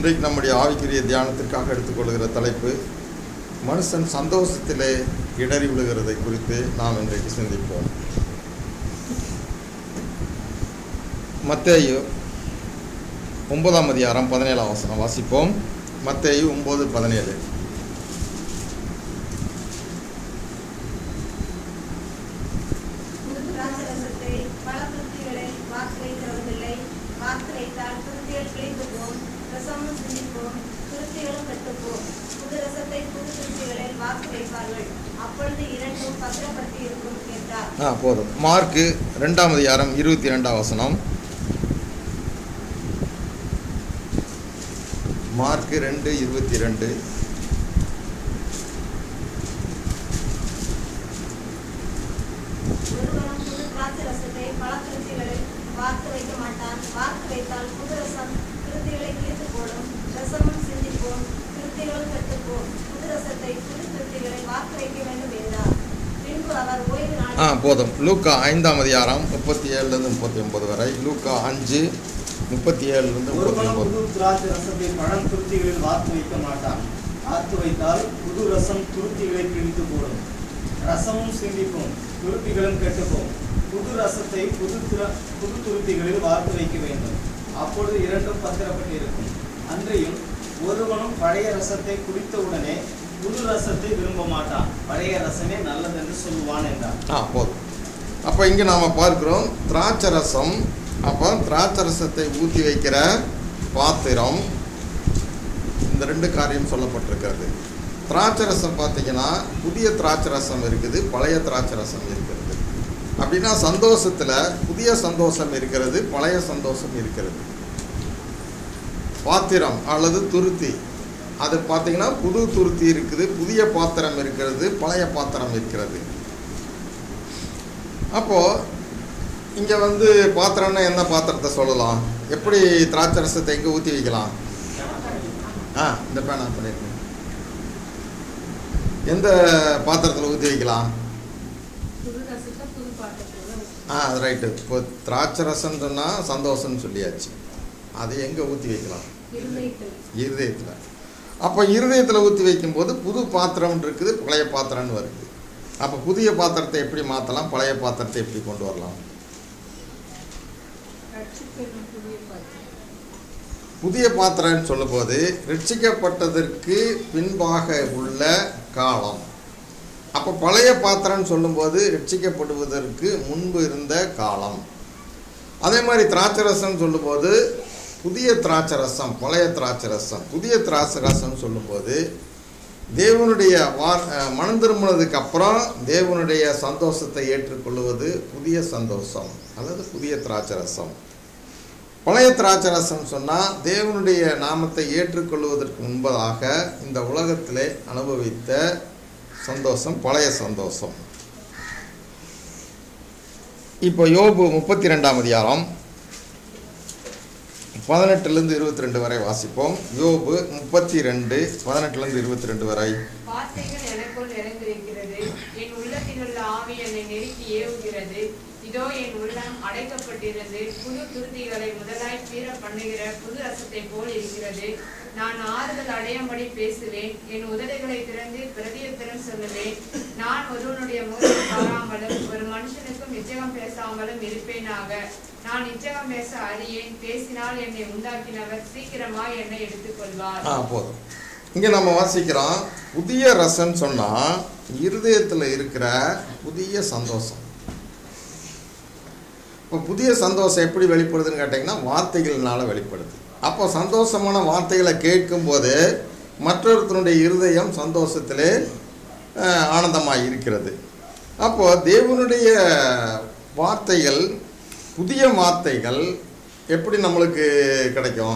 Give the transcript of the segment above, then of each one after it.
இன்றைக்கு நம்முடைய ஆவிக்குரிய தியானத்திற்காக எடுத்துக்கொள்கிற தலைப்பு மனுஷன் சந்தோஷத்திலே இடறி விழுகிறதை குறித்து நாம் இன்றைக்கு சிந்திப்போம். மத்தேயு 9ஆம் அதிகாரம் 17ஆம் வசனம் வாசிப்போம். மத்தேயு 9:17. போதும். மார்க்கு 2ஆம் அதிகாரம் 22ஆம் வசனம். மார்க்கு 2:22. போதும். லூக்கா 5ஆம் அதிகாரம் 37-39 வரை. லூக்கா 5:37-39. திராட்சை ரசத்தை பழம் துருத்திகளில் வார்த்து வைக்க மாட்டான். வார்த்து வைத்தால் புது ரசம் துருத்திகளை கிழித்து போடும். ரசமும் சிந்திக்கும், துருத்திகளும் கெட்டுப்போம். புது ரசத்தை புது துருத்திகளில் வார்த்து வைக்க வேண்டும். அப்பொழுது இரண்டும் பத்திரப்பட்டு இருக்கும். அன்றையும் ஒருவனும் பழைய ரசத்தை குடித்தவுடனே புது ரசத்தை விரும்ப மாட்டான். பழைய ரசமே நல்லதென்று சொல்லுவான் என்றார். போதும். அப்போ இங்கே நாம் பார்க்கிறோம் திராட்சை ரசம். அப்போ திராட்சை ரசத்தை ஊற்றி வைக்கிற பாத்திரம், இந்த ரெண்டு காரியம் சொல்லப்பட்டிருக்கிறது. திராட்சை ரசம் பார்த்தீங்கன்னா புதிய திராட்சை ரசம் இருக்குது, பழைய திராட்சை ரசம் இருக்கிறது. அப்படின்னா சந்தோஷத்தில் புதிய சந்தோஷம் இருக்கிறது, பழைய சந்தோஷம் இருக்கிறது. பாத்திரம் அல்லது துருத்தி, அது பார்த்தீங்கன்னா புது துருத்தி இருக்குது, புதிய பாத்திரம் இருக்கிறது, பழைய பாத்திரம் இருக்கிறது. அப்போது இங்கே பாத்திரம்னா என்ன பாத்திரத்தை சொல்லலாம்? எப்படி திராட்சை ரசத்தை எங்கே ஊற்றி வைக்கலாம்? இந்த பேனா பண்ணியிருக்கேன். எந்த பாத்திரத்தில் ஊற்றி வைக்கலாம்? அது ரைட்டு. இப்போ திராட்சை ரசம் சொன்னால் சந்தோஷம்னு சொல்லியாச்சு. அதை எங்கே ஊற்றி வைக்கலாம்? இருதயத்தில். அப்போ இருதயத்தில் ஊற்றி வைக்கும்போது புது பாத்திரம் இருக்குது, பழைய பாத்திரம்னு வருது. அப்போ புதிய பாத்திரத்தை எப்படி மாற்றலாம், பழைய பாத்திரத்தை எப்படி கொண்டு வரலாம்? புதிய பாத்திரம்னு சொல்லும்போது ரட்சிக்கப்பட்டதற்கு பின்பாக உள்ள காலம். அப்போ பழைய பாத்திரம்னு சொல்லும்போது ரட்சிக்கப்படுவதற்கு முன்பு இருந்த காலம். அதே மாதிரி திராட்சை ரசம் சொல்லும்போது புதிய திராட்சை ரசம், பழைய திராட்சை ரசம். புதிய திராட்சை ரசம் சொல்லும்போது தேவனுடைய மனம் திரும்பினதுக்கு அப்புறம் தேவனுடைய சந்தோஷத்தை ஏற்றுக்கொள்வது புதிய சந்தோஷம் அல்லது புதிய திராட்சை ரசம். பழைய திராட்சை ரசம் சொன்னால் தேவனுடைய நாமத்தை ஏற்றுக்கொள்வதற்கு முன்பதாக இந்த உலகத்திலே அனுபவித்த சந்தோஷம், பழைய சந்தோஷம். இப்போ யோபு 32ஆம் அதிகாரம் 18-22 வரை வாசிப்போம். யோபு 32 18-22 வரை. வார்த்தைகள் எனக்குள் நிறைந்திருக்கிறது, என் உள்ளத்திலுள்ள ஆவி என்னை நெருக்கி ஏவுகிறது. இதோ என் உள்ளம் அடைக்கப்பட்டிருந்து புது துருத்திகளை முதலாய் பீற பண்ணுகிற புது ரசத்தை போல் இருக்கிறது. நான் ஆறுதல் அடையும்படி பேசுவேன், என் உதடுகளை திறந்து பிரதியுத்தரம் சொல்லுவேன். நான் ஒருவனுடைய முகத்தை பாராமலும் ஒரு மனுஷனுக்கும் நிச்சயம் பேசாமலும் இருப்பேனாக. நான் நிச்சயம் பேச அறியேன், பேசினால் என்னை உண்டாக்கினவர் சீக்கிரமாய் என்னை எடுத்துக்கொள்வார். போதும். இங்கே நம்ம வாசிக்கிறோம் புதிய ரசம் சொன்னால் இருதயத்தில் இருக்கிற புதிய சந்தோஷம். இப்போ புதிய சந்தோஷம் எப்படி வெளிப்படுதுன்னு கேட்டிங்கன்னா வார்த்தைகள்னால வெளிப்படுது. அப்போ சந்தோஷமான வார்த்தைகளை கேட்கும்போது மற்றொருத்தனுடைய இருதயம் சந்தோஷத்திலே ஆனந்தமாக இருக்கிறது. அப்போது தேவனுடைய வார்த்தைகள், புதிய வார்த்தைகள் எப்படி நம்மளுக்கு கிடைக்கும்?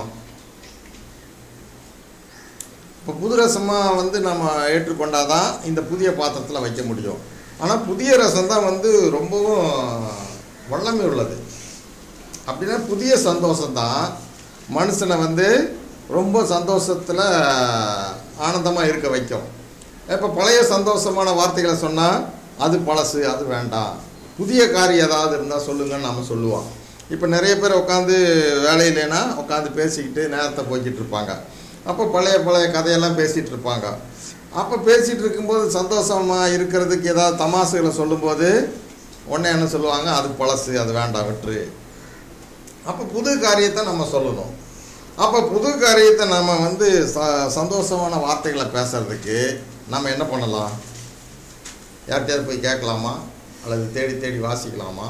இப்போ புது ரசமாக நம்ம ஏற்றுக்கொண்டால் தான் இந்த புதிய பாத்திரத்தில் வைக்க முடியும். ஆனால் புதிய ரசம் தான் ரொம்பவும் வல்லமை உள்ளது. அப்படின்னா புதிய சந்தோஷம்தான் மனுஷனை ரொம்ப சந்தோஷத்தில் ஆனந்தமாக இருக்க வைக்கும். இப்போ பழைய சந்தோஷமான வார்த்தைகளை சொன்னால் அது பழசு, அது வேண்டாம், புதிய காரியம் ஏதாவது இருந்தால் சொல்லுங்கன்னு நம்ம சொல்லுவோம். இப்போ நிறைய பேர் உட்காந்து வேலை இல்லைன்னா உட்காந்து பேசிக்கிட்டு நேரத்தை போய்கிட்டு இருப்பாங்க. அப்போ பழைய கதையெல்லாம் பேசிகிட்டு இருப்பாங்க. அப்போ பேசிகிட்டு இருக்கும்போது சந்தோஷமாக இருக்கிறதுக்கு ஏதாவது தமாசுகளை சொல்லும்போது உடனே என்ன சொல்லுவாங்க, அது பழசு, அது வேண்டாம், விட்டுரு. அப்போ புது காரியத்தை நம்ம சொல்லணும். அப்போ புது காரியத்தை நம்ம வந்து சந்தோஷமான வார்த்தைகளை பேசுகிறதுக்கு நம்ம என்ன பண்ணலாம்? யார்கிட்டயாவது போய் கேட்கலாமா அல்லது தேடி தேடி வாசிக்கலாமா?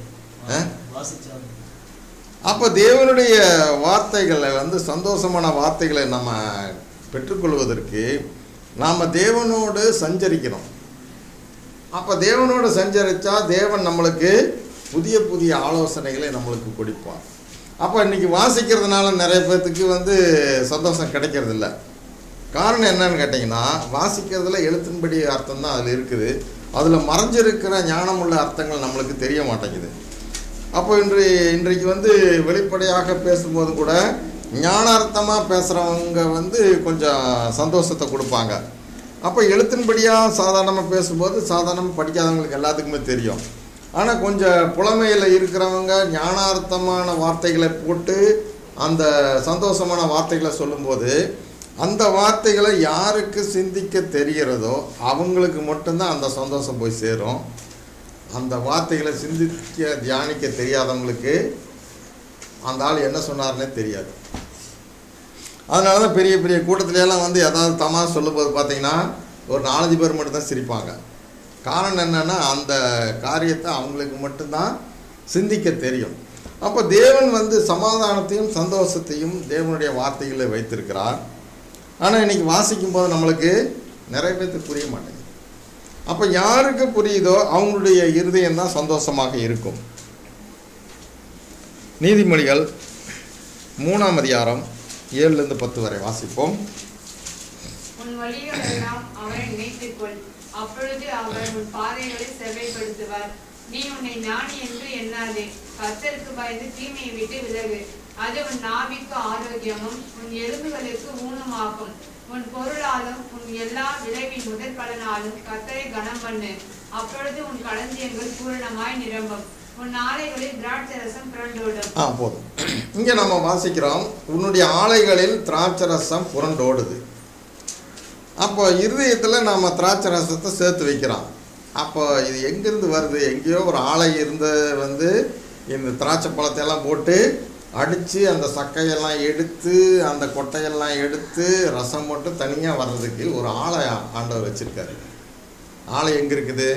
அப்போ தேவனுடைய வார்த்தைகளை வந்து சந்தோஷமான வார்த்தைகளை நம்ம பெற்றுக்கொள்வதற்கு நாம் தேவனோடு சஞ்சரிக்கணும். அப்போ தேவனோடு சஞ்சரித்தா தேவன் நம்மளுக்கு புதிய புதிய ஆலோசனைகளை நம்மளுக்கு கொடுப்பார். அப்போ இன்றைக்கி வாசிக்கிறதுனால நிறைய பேர்த்துக்கு வந்து சந்தோஷம் கிடைக்கிறதில்ல. காரணம் என்னன்னு கேட்டிங்கன்னா, வாசிக்கிறதுல எழுத்தின்படி அர்த்தம் தான் அதில் இருக்குது. அதில் மறைஞ்சிருக்கிற ஞானமுள்ள அர்த்தங்கள் நம்மளுக்கு தெரிய மாட்டேங்குது. அப்போ இன்றைக்கு வந்து வெளிப்படையாக பேசும்போது கூட ஞானார்த்தமாக பேசுகிறவங்க வந்து கொஞ்சம் சந்தோஷத்தை கொடுப்பாங்க. அப்போ எழுத்தின்படியாக சாதாரணமாக பேசும்போது சாதாரணமாக படிக்காதவங்களுக்கு எல்லாத்துக்குமே தெரியும். ஆனால் கொஞ்சம் புலமையில் இருக்கிறவங்க ஞானார்த்தமான வார்த்தைகளை போட்டு அந்த சந்தோஷமான வார்த்தைகளை சொல்லும்போது அந்த வார்த்தைகளை யாருக்கு சிந்திக்க தெரிகிறதோ அவங்களுக்கு மட்டும்தான் அந்த சந்தோஷம் போய் சேரும். அந்த வார்த்தைகளை சிந்திக்க தியானிக்க தெரியாதவங்களுக்கு அந்த ஆள் என்ன சொன்னார்னே தெரியாது. அதனால தான் பெரிய பெரிய கூட்டத்திலலாம் வந்து ஏதாவது தமாஷ் சொல்லும்போது பார்த்தீங்கன்னா ஒரு 4 பேர் மட்டும்தான் சிரிப்பாங்க. காரணம் என்னென்னா அந்த காரியத்தை அவங்களுக்கு மட்டும்தான் சிந்திக்க தெரியும். அப்போ தேவன் வந்து சமாதானத்தையும் சந்தோஷத்தையும் தேவனுடைய வார்த்தைகளை வைத்திருக்கிறார். ஆனால் இன்றைக்கி வாசிக்கும் போது நம்மளுக்கு நிறைய பேருக்கு புரிய மாட்டேங்குது. அப்போ யாருக்கு புரியுதோ அவங்களுடைய இருதயம் தான் சந்தோஷமாக இருக்கும். நீதிமொழிகள் 3ஆம் அதிகாரம் 7-10 வரை வாசிப்போம். உன் வழிகள் எல்லாம் அவரை நினைத்துக்கொள், அப்பொழுது அவர் உன் பாதைகளை செவ்வைப்படுத்துவார். நீ உன்னை ஞானி என்று எண்ணாதே, கர்த்தருக்கு பயந்து தீமையை விட்டு விலகு. அது உன் நாவிக்கு ஆரோக்கியமும் உன் எலும்புகளுக்கு ஊனமாகும். உன் பொருளாலும் உன் எல்லா விளைவின் முதற் பலனாலும் கர்த்தரை கனம் பண்ணு. அப்பொழுது உன் களஞ்சியங்கள் பூரணமாய் நிரம்பும், உன் ஆலைகளில் திராட்சரசம் புரண்டோடும். போதும். இங்கே நம்ம வாசிக்கிறோம், உன்னுடைய ஆலைகளில் திராட்சரசம் புரண்டோடுது. அப்போ இருதயத்தில் நம்ம திராட்சை ரசத்தை சேர்த்து வைக்கிறோம். அப்போ இது எங்கேருந்து வருது? எங்கேயோ ஒரு ஆலை இருந்து வந்து இந்த திராட்சை பழத்தையெல்லாம் போட்டு அடித்து அந்த சக்கையெல்லாம் எடுத்து அந்த கொட்டையெல்லாம் எடுத்து ரசம் மட்டும் தனியாக வர்றதுக்கு ஒரு ஆலை ஆண்டவர் வச்சுருக்காரு. ஆலை எங்கே இருக்குது?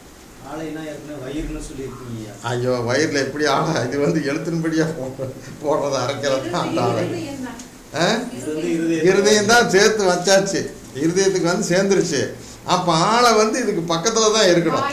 ஐயோ, வயிறில் எப்படி ஆலை? இது வந்து எழுத்தின்படியாக போடுறதை அரைக்கிறது தான் அந்த ஆலை. இருதயம் தான் சேர்த்து வச்சாச்சு, இருதயத்துக்கு வந்து சேர்ந்துருச்சு. அப்போ ஆளை வந்து இதுக்கு பக்கத்தில் தான் இருக்கணும்.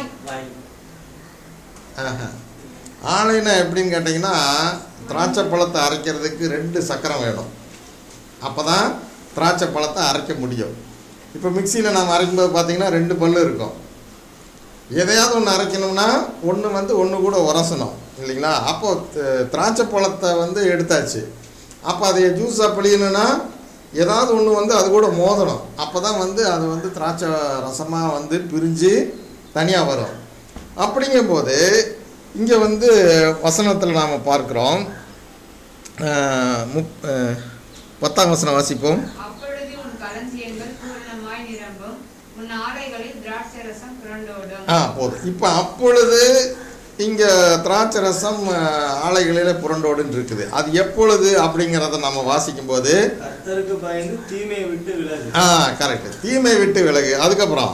ஆலைன்னா எப்படின்னு கேட்டிங்கன்னா, திராட்சை பழத்தை அரைக்கிறதுக்கு 2 சக்கரம் வேணும். அப்போ தான் திராட்சை பழத்தை அரைக்க முடியும். இப்போ மிக்சியில் நம்ம அரைக்கும்போது பார்த்திங்கன்னா 2 பல் இருக்கும். எதையாவது ஒன்று அரைக்கணும்னா ஒன்று வந்து ஒன்று கூட உரசணும் இல்லைங்களா? அப்போது திராட்சை பழத்தை வந்து எடுத்தாச்சு. அப்போ அதை ஜூஸாக பிழியணுன்னா ஏதாவது ஒன்று வந்து அது கூட மோதணும். அப்போ தான் வந்து அது வந்து திராட்சை ரசமாக வந்து பிரிஞ்சு தனியாக வரும். அப்படிங்கும்போது இங்கே வந்து வசனத்தில் நாம் பார்க்குறோம், 10ஆம் வசனம் வாசிப்போம். போதும். இப்போ அப்பொழுது இங்கே திராட்சை ரசம் ஆலைகளில் புரண்டோடுன்னு இருக்குது. அது எப்பொழுது அப்படிங்கிறத நம்ம வாசிக்கும் போது கர்த்தருக்கு பயந்து தீமையை விட்டு விலகு. கரெக்ட், தீமை விட்டு விலகு. அதுக்கப்புறம்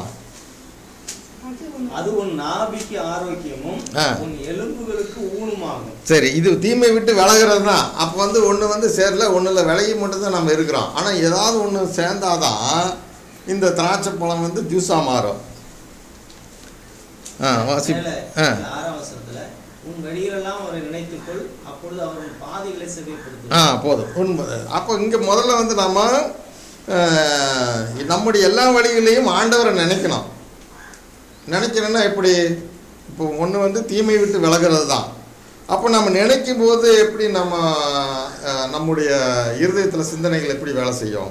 அது உன் நாபிக்கு ஆரோக்கியமும் உன் எலும்புகளுக்கு ஊனமாகும். சரி, இது தீமை விட்டு விலகிறது தான். அப்போ வந்து ஒன்று வந்து சேரல, ஒன்றில் விலகி மட்டும்தான் நம்ம இருக்கிறோம். ஆனால் ஏதாவது ஒன்று சேர்ந்தாதான் இந்த திராட்சை பழம் வந்து ஜூஸாக மாறும். உன் வழிகளெல்லாம் அவரை நினைத்துக்கொள், அப்பொழுது அவர் பாதைகளை செவ்வைப்படுத்துவார். போதும், உண்மை. அப்போ இங்கே முதல்ல வந்து நம்ம நம்முடைய எல்லா வழிகளையும் ஆண்டவரை நினைக்கணும். நினைக்கணும்னா எப்படி? இப்போ ஒன்று வந்து தீமை விட்டு விலகிறது தான். அப்போ நம்ம நினைக்கும் போது எப்படி நம்முடைய இருதயத்தில் சிந்தனைகள் எப்படி வேலை செய்யும்?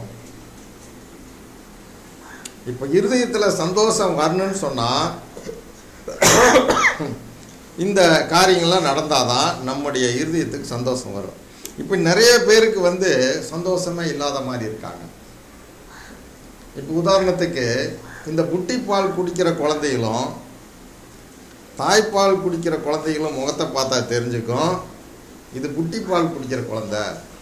இப்போ இருதயத்தில் சந்தோஷம் வரணும்னு சொன்னால் இந்த காரியங்கள்லாம் நடந்தால் தான் நம்முடைய இருதயத்துக்கு சந்தோஷம் வரும். இப்போ நிறைய பேருக்கு வந்து சந்தோஷமே இல்லாத மாதிரி இருக்காங்க. இப்போ உதாரணத்துக்கு இந்த புட்டிப்பால் குடிக்கிற குழந்தைகளும் தாய்ப்பால் குடிக்கிற குழந்தைகளும் முகத்தை பார்த்தா தெரிஞ்சுக்கும் இது புட்டிப்பால் குடிக்கிற குழந்தை.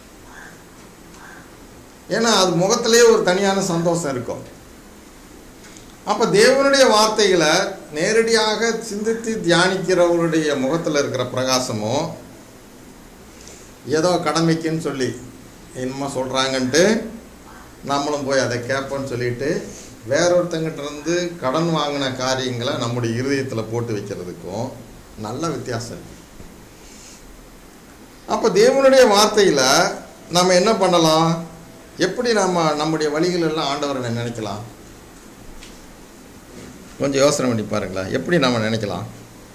ஏன்னா அது முகத்திலே ஒரு தனியான சந்தோஷம் இருக்கும். அப்போ தேவனுடைய வார்த்தைகளை நேரடியாக சிந்தித்து தியானிக்கிறவருடைய முகத்தில் இருக்கிற பிரகாசமும் ஏதோ கடமைக்குன்னு சொல்லி என்னமோ சொல்கிறாங்கன்ட்டு நம்மளும் போய் அதை கேட்போன்னு சொல்லிட்டு வேறொருத்தங்கிட்ட இருந்து கடன் வாங்கின காரியங்களை நம்முடைய இருதயத்தில் போட்டு வைக்கிறதுக்கும் நல்ல வித்தியாசம் இருக்குது. அப்போ தேவனுடைய வார்த்தையில் நம்ம என்ன பண்ணலாம்? எப்படி நம்முடைய வழிகள் எல்லாம் ஆண்டவரை நினைக்கலாம்? கொஞ்சம் யோசனை பண்ணி பாருங்களா, எப்படி நம்ம நினைக்கலாம்?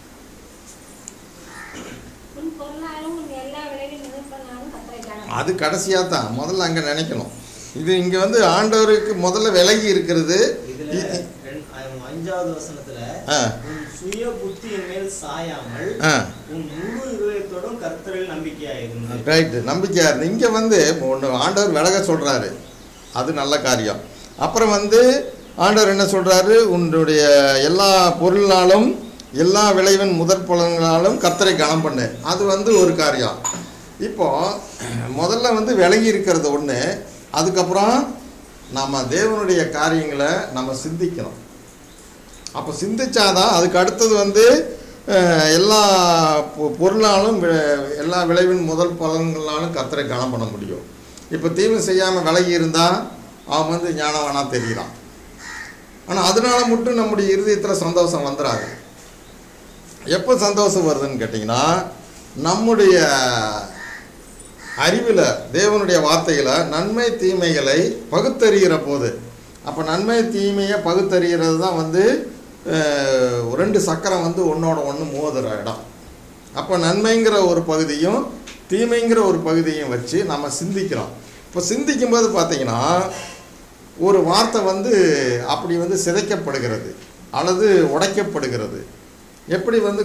அது கடைசியாக தான், முதல்ல அங்கே நினைக்கணும். இது இங்கே வந்து ஆண்டவருக்கு முதல்ல விலகி இருக்கிறது. அஞ்சாவது வசனத்துல சுய புத்தியின் மேல் சாயாமல் உன் முழு இதயத்தோடும் கர்த்தரில் நம்பிக்கையாயிருந்து. ரைட், நம்பிக்கையா இருந்து. இங்கே வந்து ஒன்று ஆண்டவர் விலக சொல்கிறாரு, அது நல்ல காரியம். அப்புறம் வந்து ஆண்டவர் என்ன சொல்கிறாரு? உன்னுடைய எல்லா பொருளினாலும் எல்லா விளைவின் முதற் பலன்களாலும் கர்த்தரை கனம் பண்ணு, அது வந்து ஒரு காரியம். இப்போது முதல்ல வந்து விலகி இருக்கிறது ஒன்று. அதுக்கப்புறம் நம்ம தேவனுடைய காரியங்களை நம்ம சிந்திக்கணும். அப்போ சிந்திச்சாதான் அதுக்கு அடுத்தது வந்து எல்லா பொருளாலும் எல்லா விளைவின் முதல் பலன்களாலும் கர்த்தரை கனம் பண்ண முடியும். இப்போ தீமை செய்யாமல் விலகி இருந்தால் அவன் வந்து ஞானவானாக தெரியலாம். ஆனால் அதனால மட்டும் நம்முடைய இருதயத்தில் சந்தோஷம் வந்துடாது. எப்போ சந்தோஷம் வருதுன்னு கேட்டிங்கன்னா, நம்முடைய அறிவில் தேவனுடைய வார்த்தைகளை நன்மை தீமைகளை பகுத்தறிகிற போது, அப்போ நன்மை தீமையை பகுத்தறிகிறது தான் வந்து ரெண்டு சக்கரம் வந்து ஒன்றோட ஒன்று மோதுகிற இடம். அப்போ நன்மைங்கிற ஒரு பகுதியும் தீமைங்கிற ஒரு பகுதியும் வச்சு நம்ம சிந்திக்கிறோம். இப்போ சிந்திக்கும்போது பார்த்திங்கன்னா ஒரு வார்த்தை வந்து அப்படி வந்து சிதைக்கப்படுகிறது அல்லது உடைக்கப்படுகிறது. எப்படி வந்து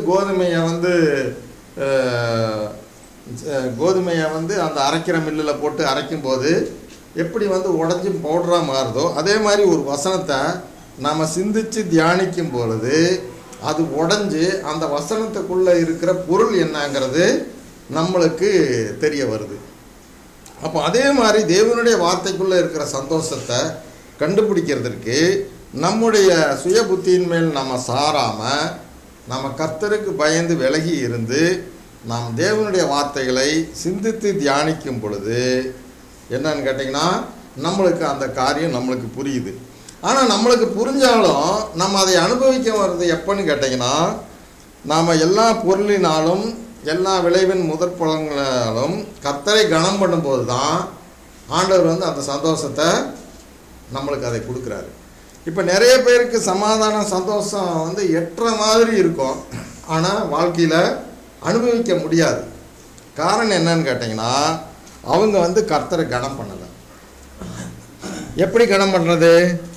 கோதுமையை வந்து அந்த அரைக்கிற மில்லில் போட்டு அரைக்கும்போது எப்படி வந்து உடஞ்சி பவுடராக மாறுதோ, அதே மாதிரி ஒரு வசனத்தை நம்ம சிந்தித்து தியானிக்கும் பொழுது அது உடஞ்சி அந்த வசனத்துக்குள்ளே இருக்கிற பொருள் என்னங்கிறது நம்மளுக்கு தெரிய வருது. அப்போ அதே மாதிரி தேவனுடைய வார்த்தைக்குள்ளே இருக்கிற சந்தோஷத்தை கண்டுபிடிக்கிறதுக்கு நம்முடைய சுய புத்தியின் மேல் நம்ம சாராமல் நம்ம கர்த்தருக்கு பயந்து விலகி இருந்து நாம் தேவனுடைய வார்த்தைகளை சிந்தித்து தியானிக்கும் பொழுது என்னன்னு கேட்டிங்கன்னா நம்மளுக்கு அந்த காரியம் நம்மளுக்கு புரியுது. ஆனால் நம்மளுக்கு புரிஞ்சாலும் நம்ம அதை அனுபவிக்க வர்றது எப்போன்னு கேட்டிங்கன்னா, நாம் எல்லா பொருளினாலும் எல்லா விளைவின் முதற் பலன்களாலும் கர்த்தரை கனம் பண்ணும்போது தான் ஆண்டவர் வந்து அந்த சந்தோஷத்தை நம்மளுக்கு அதை கொடுக்குறாரு. இப்போ நிறைய பேருக்கு சமாதானம் சந்தோஷம் வந்து எட்டுற மாதிரி இருக்கும், ஆனால் வாழ்க்கையில் அனுபவிக்க முடியாது. காரணம் என்னன்னு கேட்டிங்கன்னா, அவங்க வந்து கர்த்தரை கனம் பண்ணலை. எப்படி கனம் பண்ணுறது?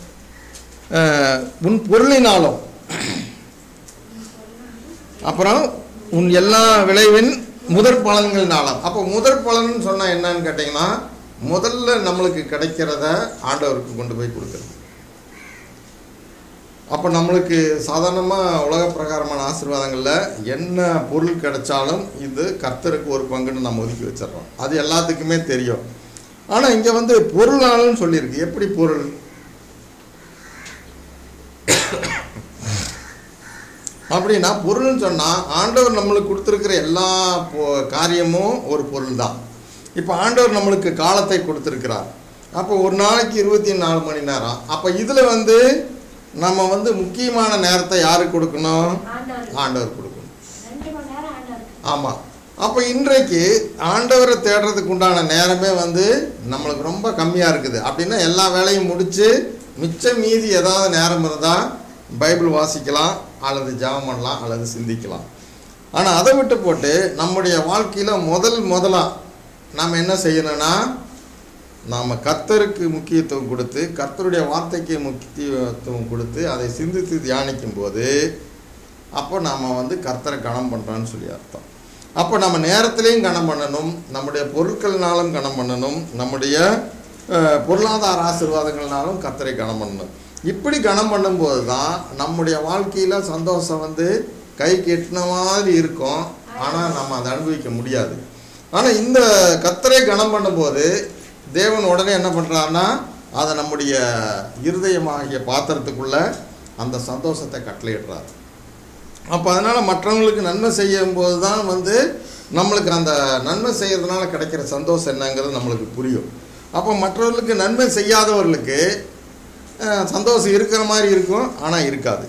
உன் பொருளினாலும் அப்புறம் உன் எல்லா விளைவின் முதற் பலன்களினாலும். அப்போ முதற் பலன் சொன்னால் என்னன்னு கேட்டிங்கன்னா, முதல்ல நம்மளுக்கு கிடைக்கிறத ஆண்டவருக்கு கொண்டு போய் கொடுக்குறது. அப்போ நம்மளுக்கு சாதாரணமாக உலக பிரகாரமான ஆசீர்வாதங்களில் என்ன பொருள் கிடைச்சாலும் இது கர்த்தருக்கு ஒரு பங்குன்னு நம்ம ஒதுக்கி வச்சிடறோம், அது எல்லாத்துக்குமே தெரியும். ஆனால் இங்கே வந்து பொருளாலும் சொல்லியிருக்கு. எப்படி பொருள்? அப்படின்னா பொருள்னு சொன்னால் ஆண்டவர் நம்மளுக்கு கொடுத்துருக்கிற எல்லா காரியமும் ஒரு பொருள் தான். இப்போ ஆண்டவர் நம்மளுக்கு காலத்தை கொடுத்துருக்கிறார். அப்போ ஒரு நாளைக்கு 24 மணி நேரம். அப்போ இதில் வந்து நம்ம வந்து முக்கியமான நேரத்தை யாருக்கு கொடுக்கணும்? ஆண்டவர் கொடுக்கணும். ஆமாம். அப்போ இன்றைக்கு ஆண்டவரை தேடுறதுக்கு உண்டான நேரமே வந்து நம்மளுக்கு ரொம்ப கம்மியாக இருக்குது. அப்படின்னா எல்லா வேலையும் முடித்து மிச்சம் மீதி ஏதாவது நேரம் இருந்தால் பைபிள் வாசிக்கலாம் அல்லது ஜெபம் பண்ணலாம் அல்லது சிந்திக்கலாம். ஆனால் அதை விட்டு போட்டு நம்முடைய வாழ்க்கையில் முதலாக நாம் என்ன செய்யணும்னா, நாம் கர்த்தருக்கு முக்கியத்துவம் கொடுத்து கர்த்தருடைய வார்த்தைக்கு முக்கியத்துவம் கொடுத்து அதை சிந்தித்து தியானிக்கும் போது அப்போ நாம் வந்து கர்த்தரை கனம் பண்ணுறோன்னு சொல்லி அர்த்தம். அப்போ நம்ம நேரத்துலேயும் கனம் பண்ணணும், நம்முடைய பொருட்கள்னாலும் கனம் பண்ணணும், நம்முடைய பொருளாதார ஆசீர்வாதங்கள்னாலும் கர்த்தரை கனம் பண்ணணும். இப்படி கனம் பண்ணும்போது தான் நம்முடைய வாழ்க்கையில் சந்தோஷம் வந்து கைக்கு எட்டின மாதிரி இருக்கும். ஆனால் நம்ம அதை அனுபவிக்க முடியாது. ஆனால் இந்த கர்த்தரை கனம் பண்ணும்போது தேவன் உடனே என்ன பண்ணுறாருன்னா அதை நம்முடைய இருதயமாகிய பாத்திரத்துக்குள்ளே அந்த சந்தோஷத்தை கட்டளையிடுறார். அப்போ அதனால் மற்றவங்களுக்கு நன்மை செய்யும்போது தான் வந்து நம்மளுக்கு அந்த நன்மை செய்கிறதுனால கிடைக்கிற சந்தோஷம் என்னங்கிறது நம்மளுக்கு புரியும். அப்போ மற்றவர்களுக்கு நன்மை செய்யாதவர்களுக்கு சந்தோஷம் இருக்கிற மாதிரி இருக்கும், ஆனால் இருக்காது.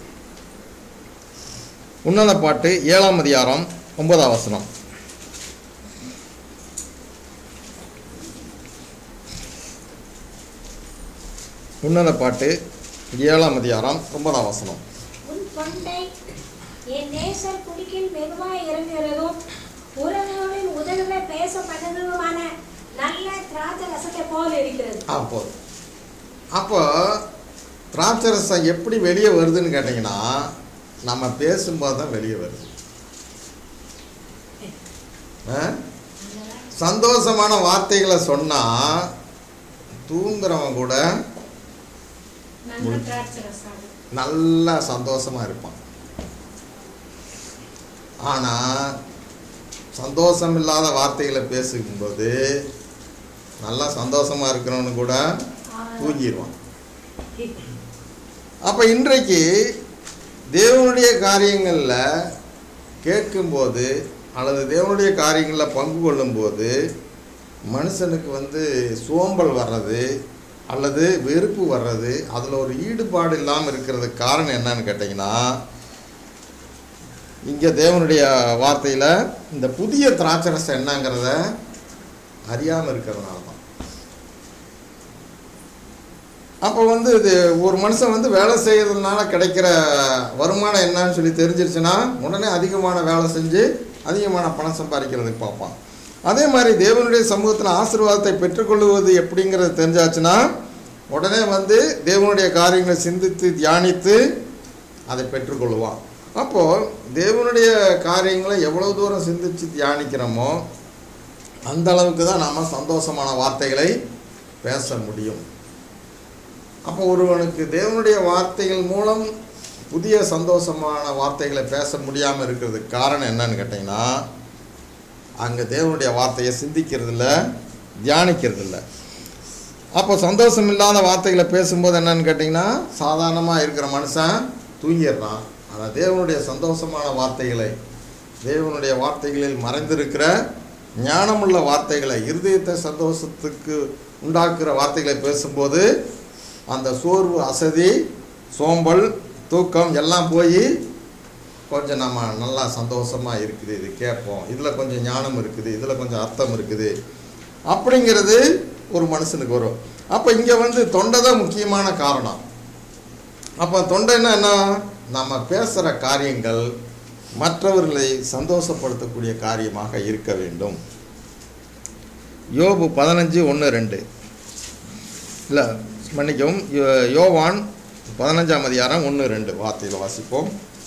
உன்னத பாட்டு 7ஆம் அதிகாரம் 9ஆம் வசனம். உன்னத பாட்டு 7ஆம் அதிகாரம் 9ஆம் வசனம். உன் தொண்டை என் நேசர் குடிக்கில் மெதுவாய் இறங்குகிறதும் உறவுகளின் உதடுகளை பேச பண்ணதுமான நல்ல திராட்சை ரசத்தை போல இருக்கிறது. போதும். அப்போ திராட்சை ரசம் எப்படி வெளியே வருதுன்னு கேட்டிங்கன்னா நம்ம பேசும்போது தான் வெளியே வருது. சந்தோஷமான வார்த்தைகளை சொன்னால் தூங்குறவன் கூட நல்லா சந்தோஷமாக இருப்பான். ஆனால் சந்தோஷம் இல்லாத வார்த்தைகளை பேசும்போது நல்லா சந்தோஷமாக இருக்கிறவனு கூட தூங்கிடுவான். அப்போ இன்றைக்கு தேவனுடைய காரியங்களில் கேட்கும்போது அல்லது தேவனுடைய காரியங்களில் பங்கு கொள்ளும்போது மனுஷனுக்கு வந்து சோம்பல் வர்றது அல்லது வெறுப்பு வர்றது, அதில் ஒரு ஈடுபாடு இல்லாமல் இருக்கிறதுக்கு காரணம் என்னன்னு கேட்டிங்கன்னா இங்கே தேவனுடைய வார்த்தையில் இந்த புதிய திராட்சரசம் என்னங்கிறத அறியாமல் இருக்கிறதுனால தான். அப்போ வந்து இது ஒரு மனுஷன் வந்து வேலை செய்கிறதுனால கிடைக்கிற வருமானம் என்னன்னு சொல்லி தெரிஞ்சிருச்சுன்னா உடனே அதிகமான வேலை செஞ்சு அதிகமான பணம் சம்பாதிக்கிறதுக்கு பார்ப்பான். அதே மாதிரி தேவனுடைய சமூகத்தில் ஆசீர்வாதத்தை பெற்றுக்கொள்வது எப்படிங்கிறது தெரிஞ்சாச்சுன்னா உடனே வந்து தேவனுடைய காரியங்களை சிந்தித்து தியானித்து அதை பெற்றுக்கொள்வான். அப்போது தேவனுடைய காரியங்களை எவ்வளோ தூரம் சிந்தித்து தியானிக்கிறோமோ அந்த அளவுக்கு தான் நாம் சந்தோஷமான வார்த்தைகளை பேச முடியும். அப்போ ஒருவனுக்கு தேவனுடைய வார்த்தைகள் மூலம் புதிய சந்தோஷமான வார்த்தைகளை பேச முடியாமல் இருக்கிறதுக்கு காரணம் என்னன்னு கேட்டிங்கன்னா அங்கே தேவனுடைய வார்த்தையை சிந்திக்கிறதில்ல, தியானிக்கிறதில்ல. அப்போ சந்தோஷம் இல்லாத வார்த்தைகளை பேசும்போது என்னன்னு கேட்டிங்கன்னா சாதாரணமாக இருக்கிற மனுஷன் தூங்கிடுறான். ஆனால் தேவனுடைய சந்தோஷமான வார்த்தைகளை, தேவனுடைய வார்த்தைகளில் மறைந்திருக்கிற ஞானமுள்ள வார்த்தைகளை, இருதயத்தை சந்தோஷத்துக்கு உண்டாக்குற வார்த்தைகளை பேசும்போது அந்த சோர்வு, அசதி, சோம்பல், தூக்கம் எல்லாம் போய் கொஞ்சம் நம்ம நல்லா சந்தோஷமாக இருக்குது, இது கேட்போம், இதில் கொஞ்சம் ஞானம் இருக்குது, இதில் கொஞ்சம் அர்த்தம் இருக்குது அப்படிங்கிறது ஒரு மனுஷனுக்கு வரும். அப்போ இங்கே வந்து தொண்டை தான் முக்கியமான காரணம். அப்போ தொண்டைன்னா என்ன, நம்ம பேசுகிற காரியங்கள் மற்றவர்களை சந்தோஷப்படுத்தக்கூடிய காரியமாக இருக்க வேண்டும். யோபு 15:1-2 இல்லை மன்னிக்கவும், யோவான் 15ஆம் அதிகாரம் 1-2 வார்த்தையில் வாசிப்போம்.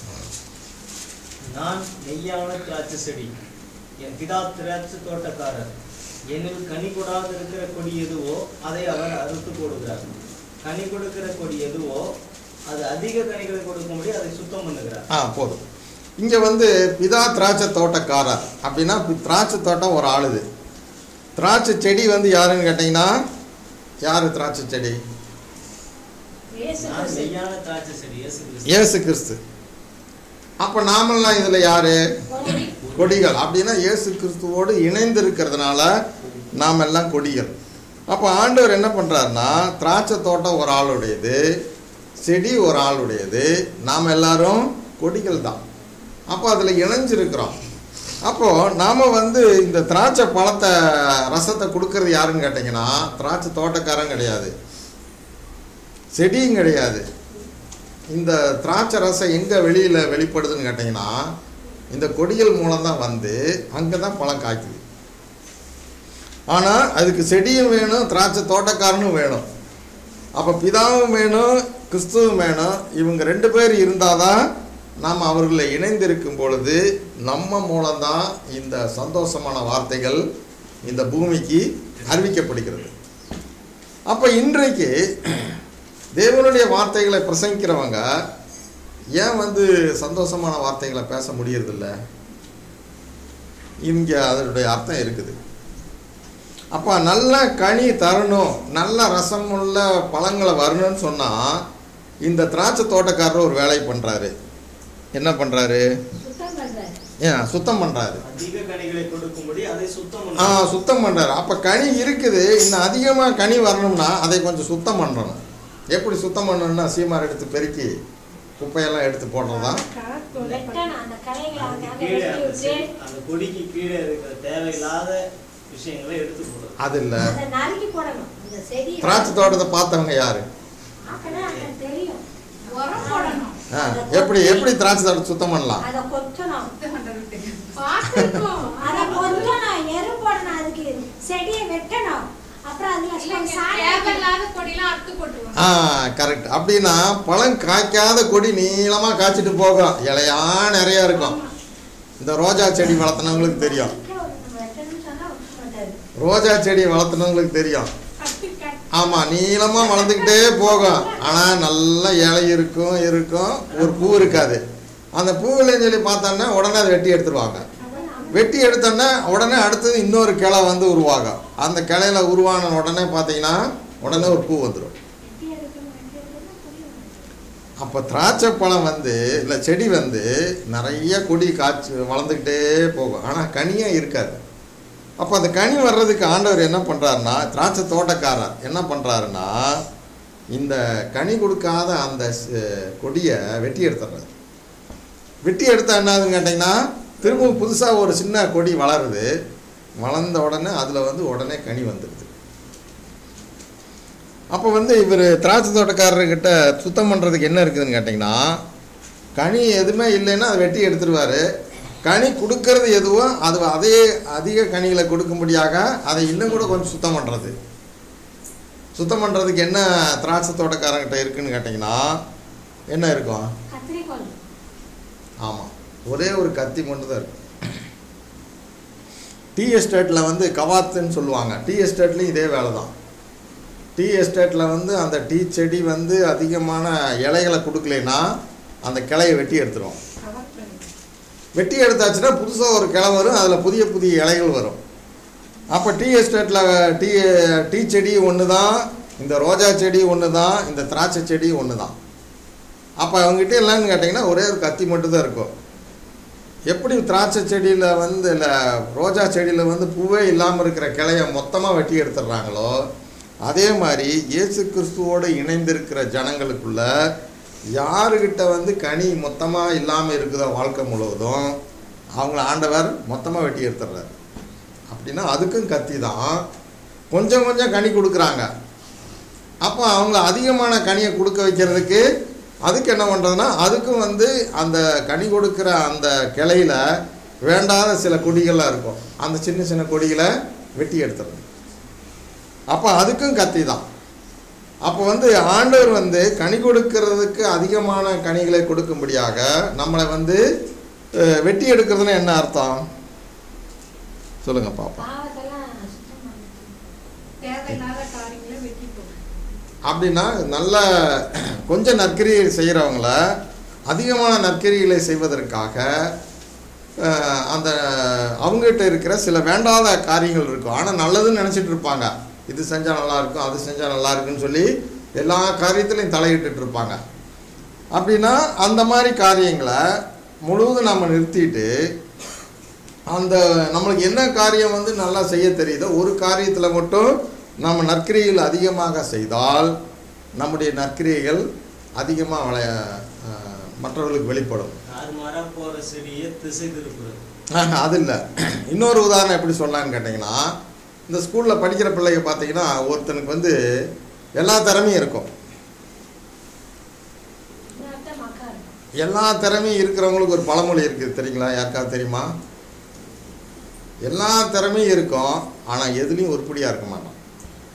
நான் மெய்யான திராட்சை செடி, என் பிதா திராட்சை தோட்டக்காரர். என்னில் கனி கொடாதிருக்கிற கொடி எதுவோ அதை அவர் அறுத்து போடுகிறார். கனி கொடுக்கிற கொடி எதுவோ அது அதிக கனிகளை கொடுக்கும்படி அதை சுத்தம் பண்ணுகிறார். போதும். இங்கே வந்து பிதா திராட்சை தோட்டக்காரர் அப்படின்னா திராட்சை தோட்டம் ஒரு ஆளுது. திராட்சை செடி வந்து யாருன்னு கேட்டிங்கன்னா யார் திராட்சை செடி? இயேசு கிறிஸ்து. அப்போ நாமெல்லாம் இதில் யாரு? கொடிகள். அப்படின்னா இயேசு கிறிஸ்துவோடு இணைந்து இருக்கிறதுனால நாம் எல்லாம் கொடிகள். அப்போ ஆண்டவர் என்ன பண்ணுறாருன்னா திராட்சை தோட்டம் ஒரு ஆளுடையது, செடி ஒரு ஆளுடையது, நாம் எல்லாரும் கொடிகள் தான். அப்போ அதில் இணைஞ்சிருக்கிறோம். அப்போது நாம் வந்து இந்த திராட்சை பழத்தை ரசத்தை கொடுக்கறது யாருன்னு கேட்டிங்கன்னா திராட்சை தோட்டக்காரன் கிடையாது, செடியும் கிடையாது. இந்த திராட்சை ரசம் எங்கே வெளிப்படுதுன்னு கேட்டிங்கன்னா இந்த கொடிகள் மூலம்தான் வந்து அங்கே தான் பழம் காய்க்குது. ஆனால் அதுக்கு செடியும் வேணும், திராட்சை தோட்டக்காரனும் வேணும். அப்போ பிதாவும் வேணும், கிறிஸ்துவும் வேணும். இவங்க 2 பேர் இருந்தால் தான் நாம் அவர்களை இணைந்திருக்கும் பொழுது நம்ம மூலம்தான் இந்த சந்தோஷமான வார்த்தைகள் இந்த பூமிக்கு அறிவிக்கப்படுகிறது. அப்போ இன்றைக்கு தேவனுடைய வார்த்தைகளை பிரசங்கிக்கிறவங்க ஏன் சந்தோஷமான வார்த்தைகளை பேச முடியறதில்ல? இங்கே அதனுடைய அர்த்தம் இருக்குது. அப்போ நல்ல கனி தரணும், நல்ல ரசமுள்ள பழங்களை வரணும்னு சொன்னால் இந்த திராட்சை தோட்டக்காரர் ஒரு வேலை பண்ணுறாரு. என்ன பண்ணுறாரு? சுத்தம் பண்ணுறாரு. சுத்தம் பண்ணுறாரு. அப்போ கனி இருக்குது, இன்னும் அதிகமாக கனி வரணும்னா அதை கொஞ்சம் சுத்தம் பண்ணணும். எப்படி சுத்தம் பண்ணணும்னா சீமார் எடுத்து பெருக்கி குப்பையெல்லாம் எடுத்து போடுறதா? அது இல்லை. திராட்சை தோட்டத்தை பார்த்தவங்க யாரு? எப்படி எப்படி திராட்சை தோட்டத்தை சுத்தம் பண்ணலாம்? கரெக்ட். அப்படின்னா பழம் காய்க்காத கொடி நீளமா காய்ச்சிட்டு போகும், இலையா நிறைய இருக்கும். இந்த ரோஜா செடி வளர்த்துனவங்களுக்கு தெரியும், ரோஜா செடி வளர்த்துனவங்களுக்கு தெரியும். ஆமா, நீளமா வளர்ந்துக்கிட்டே போகும், ஆனா நல்ல இலை இருக்கும் இருக்கும் ஒரு பூ இருக்காது. அந்த பூவில்லைன்னு சொல்லி பார்த்தோன்னா உடனே அதை வெட்டி எடுத்துருவாங்க. வெட்டி எடுத்தோன்னா உடனே அடுத்தது இன்னொரு கிளை உருவாகும். அந்த கிளையில உருவான உடனே பார்த்தீங்கன்னா உடனே ஒரு பூ வந்துடும். அப்போ திராட்சை பழம் இல்லை செடி நிறைய கொடி காய்ச்சி வளர்ந்துக்கிட்டே போகும், ஆனால் கனியாக இருக்காது. அப்போ அந்த கனி வர்றதுக்கு ஆண்டவர் என்ன பண்ணுறாருன்னா, திராட்சை தோட்டக்காரர் என்ன பண்ணுறாருன்னா, இந்த கனி கொடுக்காத அந்த கொடியை வெட்டி எடுத்துடுறாரு. வெட்டி எடுத்தால் என்ன ஆகுதுன்னு கேட்டிங்கன்னா, திரும்பவும் புதுசாக ஒரு சின்ன கொடி வளருது. வளர்ந்த உடனே அதில் உடனே கனி வந்துடுது. அப்போ இவர் திராட்சை தோட்டக்காரர்கிட்ட சுத்தம் பண்ணுறதுக்கு என்ன இருக்குதுன்னு கேட்டிங்கன்னா, கனி எதுவுமே இல்லைன்னா அதை வெட்டி எடுத்துருவார். கனி கொடுக்கறது எதுவோ அது அதே அதிக கனிகளை கொடுக்கும்படியாக அதை இன்னும் கூட கொஞ்சம் சுத்தம் பண்ணுறது. சுத்தம் பண்ணுறதுக்கு என்ன திராட்சை தோட்டக்காரங்கிட்ட இருக்குதுன்னு கேட்டிங்கன்னா என்ன இருக்கும்? ஆமாம், ஒரே ஒரு கத்தி மட்டும் தான் இருக்கும். டீ எஸ்டேட்டில் கவாத்துன்னு சொல்லுவாங்க. டீ எஸ்டேட்லேயும் இதே வேலை தான். டீ எஸ்டேட்டில் அந்த டீ செடி அதிகமான இலைகளை கொடுக்கலைன்னா அந்த கிளையை வெட்டி எடுத்துரும். வெட்டி எடுத்தாச்சுன்னா புதுசாக ஒரு கிளை வரும், அதில் புதிய புதிய இலைகள் வரும். அப்போ டீ எஸ்டேட்டில் டீ செடி ஒன்று தான், இந்த ரோஜா செடி ஒன்று தான், இந்த திராட்சை செடி ஒன்று தான். அப்போ அவங்ககிட்ட இல்லைன்னு கேட்டிங்கன்னா ஒரே ஒரு கத்தி மட்டும்தான் இருக்கும். எப்படி திராட்சை செடியில் இல்லை ரோஜா செடியில் பூவே இல்லாமல் இருக்கிற கிளையை மொத்தமாக வெட்டி எடுத்துடுறாங்களோ, அதே மாதிரி இயேசு கிறிஸ்துவோடு இணைந்திருக்கிற ஜனங்களுக்குள்ள யாருக்கிட்ட கனி மொத்தமாக இல்லாமல் இருக்குதோ வாழ்க்கை முழுவதும் அவங்கள ஆண்டவர் மொத்தமாக வெட்டி எடுத்துடுறாரு. அப்படின்னா அதுக்கும் கத்தி தான். கொஞ்சம் கொஞ்சம் கனி கொடுக்குறாங்க. அப்போ அவங்கள அதிகமான கனியை கொடுக்க வைக்கிறதுக்கு அதுக்கு என்ன பண்ணுறதுன்னா, அதுக்கும் அந்த கனி கொடுக்குற அந்த கிளையில் வேண்டாத சில கொடிகள்லாம் இருக்கும், அந்த சின்ன சின்ன கொடிகளை வெட்டி எடுத்துடுறது. அப்போ அதுக்கும் கத்தி தான். அப்போ ஆண்டவர் கனி கொடுக்கறதுக்கு அதிகமான கனிகளை கொடுக்கும்படியாக நம்மளை வெட்டி எடுக்கிறதுன்னு என்ன அர்த்தம் சொல்லுங்க பாப்பா? அப்படின்னா நல்ல கொஞ்சம் நற்கிரியை செய்கிறவங்கள அதிகமான நற்கிரிகளை செய்வதற்காக அந்த அவங்ககிட்ட இருக்கிற சில வேண்டாத காரியங்கள் இருக்கும், ஆனால் நல்லதுன்னு நினச்சிட்டு இருப்பாங்க. இது செஞ்சால் நல்லாயிருக்கும், அது செஞ்சால் நல்லா இருக்குன்னு சொல்லி எல்லா காரியத்திலையும் தலையிட்டு இருப்பாங்க. அப்படின்னா அந்த மாதிரி காரியங்களை முழுவதும் நம்ம நிறுத்திட்டு அந்த நம்மளுக்கு என்ன காரியம் நல்லா செய்ய தெரியுதோ ஒரு காரியத்தில் மட்டும் நம்ம நற்கிரியைகள் அதிகமாக செய்தால் நம்முடைய நற்கிரியைகள் அதிகமாக மற்றவர்களுக்கு வெளிப்படும். அது இல்லை. இன்னொரு உதாரணம் எப்படி சொல்லலான்னு கேட்டிங்கன்னா, இந்த ஸ்கூலில் படிக்கிற பிள்ளைங்க பார்த்தீங்கன்னா ஒருத்தனுக்கு எல்லா திறமையும் இருக்கும். எல்லா திறமையும் இருக்கிறவங்களுக்கு ஒரு பழமொழி இருக்குது தெரியுங்களா? யாருக்காவது தெரியுமா? எல்லா திறமையும் இருக்கும், ஆனால் எதுலேயும் உருப்படியாக இருக்க மாட்டான்.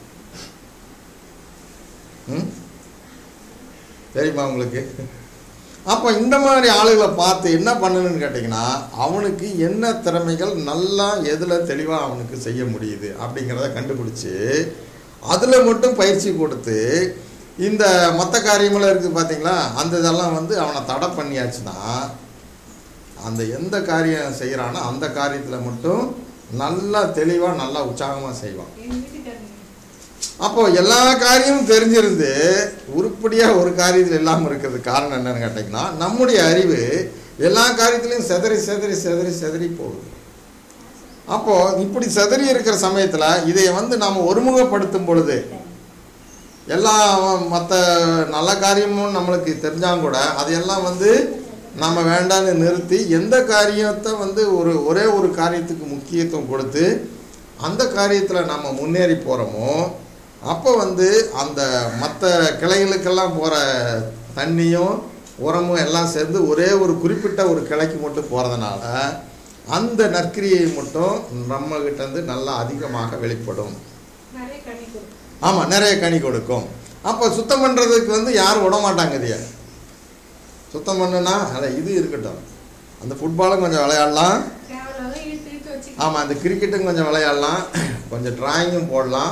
தெரியுமா உங்களுக்கு? அப்போ இந்த மாதிரி ஆளுகளை பார்த்து என்ன பண்ணணும்னு கேட்டிங்கன்னா, அவனுக்கு என்ன திறமைகள் நல்லா எதில் தெளிவாக அவனுக்கு செய்ய முடியுது அப்படிங்கிறத கண்டுபிடிச்சி அதில் மட்டும் பயிற்சி கொடுத்து, இந்த மற்ற காரியமெல்லாம் இருக்குது பார்த்தீங்களா, அந்த இதெல்லாம் வந்து அவனை தடை பண்ணியாச்சுன்னா அந்த எந்த காரியம் செய்கிறானோ அந்த காரியத்தில் மட்டும் நல்லா தெளிவாக நல்லா உற்சாகமாக செய்வான். அப்போது எல்லா காரியமும் தெரிஞ்சிருந்து உருப்படியாக ஒரு காரியத்தில் இல்லாமல் இருக்கிறது காரணம் என்னன்னு கேட்டிங்கன்னா, நம்முடைய அறிவு எல்லா காரியத்திலையும் செதறி செதறி செதறி செதறி போகுது. அப்போது இப்படி செதறி இருக்கிற சமயத்தில் இதை வந்து நாம் ஒருமுகப்படுத்தும் பொழுது எல்லா மற்ற நல்ல காரியமும் நம்மளுக்கு தெரிஞ்சாலும் கூட அதையெல்லாம் வந்து நம்ம வேண்டான்னு நிறுத்தி எந்த காரியத்தை வந்து ஒரே ஒரு காரியத்துக்கு முக்கியத்துவம் கொடுத்து அந்த காரியத்தில் நம்ம முன்னேறி போகிறோமோ, அப்போ வந்து அந்த மற்ற கிளைகளுக்கெல்லாம் போகிற தண்ணியும் உரமும் எல்லாம் சேர்ந்து ஒரே ஒரு குறிப்பிட்ட ஒரு கிளைக்கு மட்டும் போகிறதுனால அந்த நற்கிரியை மட்டும் நம்மகிட்டேருந்து நல்லா அதிகமாக வெளிப்படும். ஆமாம், நிறைய கனி கொடுக்கும். அப்போ சுத்தம் பண்ணுறதுக்கு வந்து யாரும் விட மாட்டாங்க. இதைய சுத்தம் பண்ணுன்னா இது இருக்கட்டும், அந்த ஃபுட்பாலும் கொஞ்சம் விளையாடலாம், ஆமாம் அந்த கிரிக்கெட்டும் கொஞ்சம் விளையாடலாம், கொஞ்சம் டிராயிங்கும் போடலாம்,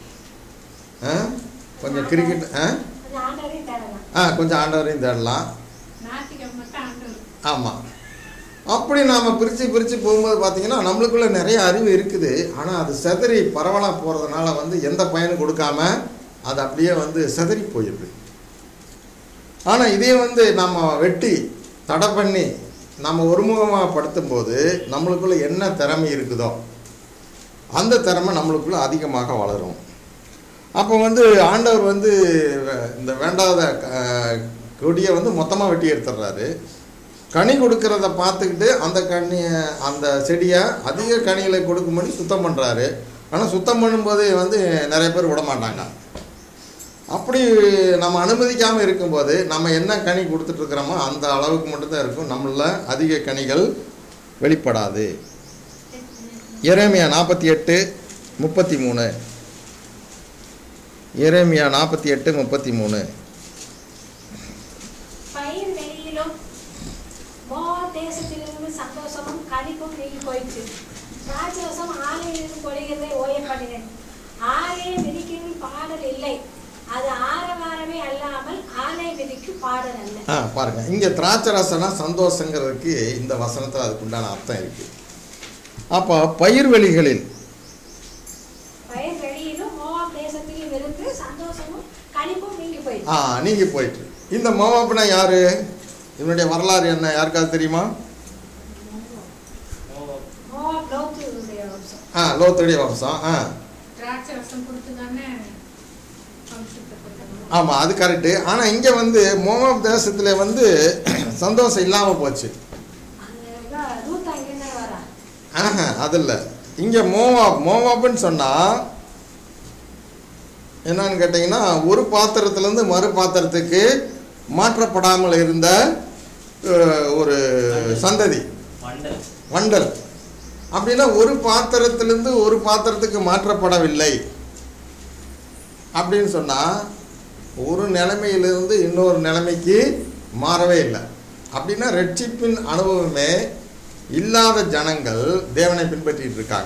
கொஞ்சம் கிரிக்கெட் கொஞ்சம் ஆண்டவரையும் தேடலாம். ஆமாம், அப்படி நாம் பிரித்து போகும்போது பார்த்திங்கன்னா நம்மளுக்குள்ளே நிறைய அறிவு இருக்குது. ஆனால் அது செதறி பரவலாக போகிறதுனால வந்து எந்த பயனும் கொடுக்காம அது அப்படியே வந்து செதறி போயிடுது. ஆனால் இதே வந்து நம்ம வெட்டி தடை பண்ணி நம்ம ஒருமுகமாக படுத்தும்போது நம்மளுக்குள்ளே என்ன திறமை இருக்குதோ அந்த திறமை நம்மளுக்குள்ளே அதிகமாக வளரும். அப்போ வந்து ஆண்டவர் வந்து இந்த வேண்டாத கொடியை வந்து மொத்தமாக வெட்டி எடுத்துடுறாரு. கனி கொடுக்கறத பார்த்துக்கிட்டு அந்த செடியை அதிக கனிகளை கொடுக்கும்படி சுத்தம் பண்ணுறாரு. ஆனால் சுத்தம் பண்ணும்போது வந்து நிறைய பேர் விட மாட்டாங்க. அப்படி நம்ம அனுமதிக்காமல் இருக்கும்போது நம்ம என்ன கனி கொடுத்துட்ருக்குறோமோ அந்த அளவுக்கு மட்டும்தான் இருக்கும், நம்மள அதிக கனிகள் வெளிப்படாது. எரேமியா 48:33. எரேமியா 48:33. பயிர் வெளியிலும் மோவாப் தேசத்திலிருந்து சந்தோஷமும் களிப்பும் நீங்கி போயிற்று. திராட்சரசம் ஆலையிலிருந்து பொழிகிறதை ஓய பண்ணினேன். ஆலையை மிதிக்கும் பாடல் இல்லை, அது ஆரவாரமே அல்லாமல் ஆலை மிதிக்கு பாடல் அல்ல. பாருங்க, இங்க திராட்சரசனா சந்தோஷங்கிறதுக்கு இந்த வசனத்தில் அதுக்குண்டான அர்த்தம் இருக்கு. அப்போ பயிர் வெளிகளிலும் மோவாப் தேசத்திலும் இருந்து சந்தோஷமும் களிப்பும் நீங்கி போயிற்று. நீங்கி போயிற்று. இந்த மோவாப்னா யாரு? இவனுடைய வரலாறு என்ன யாருக்காவது தெரியுமா? லோத்துடைய வம்சம். ஆமாம், அது கரெக்டு. ஆனால் இங்கே வந்து மோவாப் தேசத்தில் வந்து சந்தோஷம் இல்லாமல் போச்சு. அது இல்லை, இங்கே மோவாப்னு சொன்னால் என்னன்னு கேட்டிங்கன்னா, ஒரு பாத்திரத்துலேருந்து மறு பாத்திரத்துக்கு மாற்றப்படாமல் இருந்த ஒரு சந்ததி, வண்டல். அப்படின்னா ஒரு பாத்திரத்திலிருந்து ஒரு பாத்திரத்துக்கு மாற்றப்படவில்லை அப்படின்னு சொன்னால் ஒரு நிலைமையிலிருந்து இன்னொரு நிலைமைக்கு மாறவே இல்லை. அப்படின்னா ரட்சிப்பின் அனுபவமே இல்லாத ஜனங்கள் தேவனை பின்பற்றிட்டு இருக்காங்க.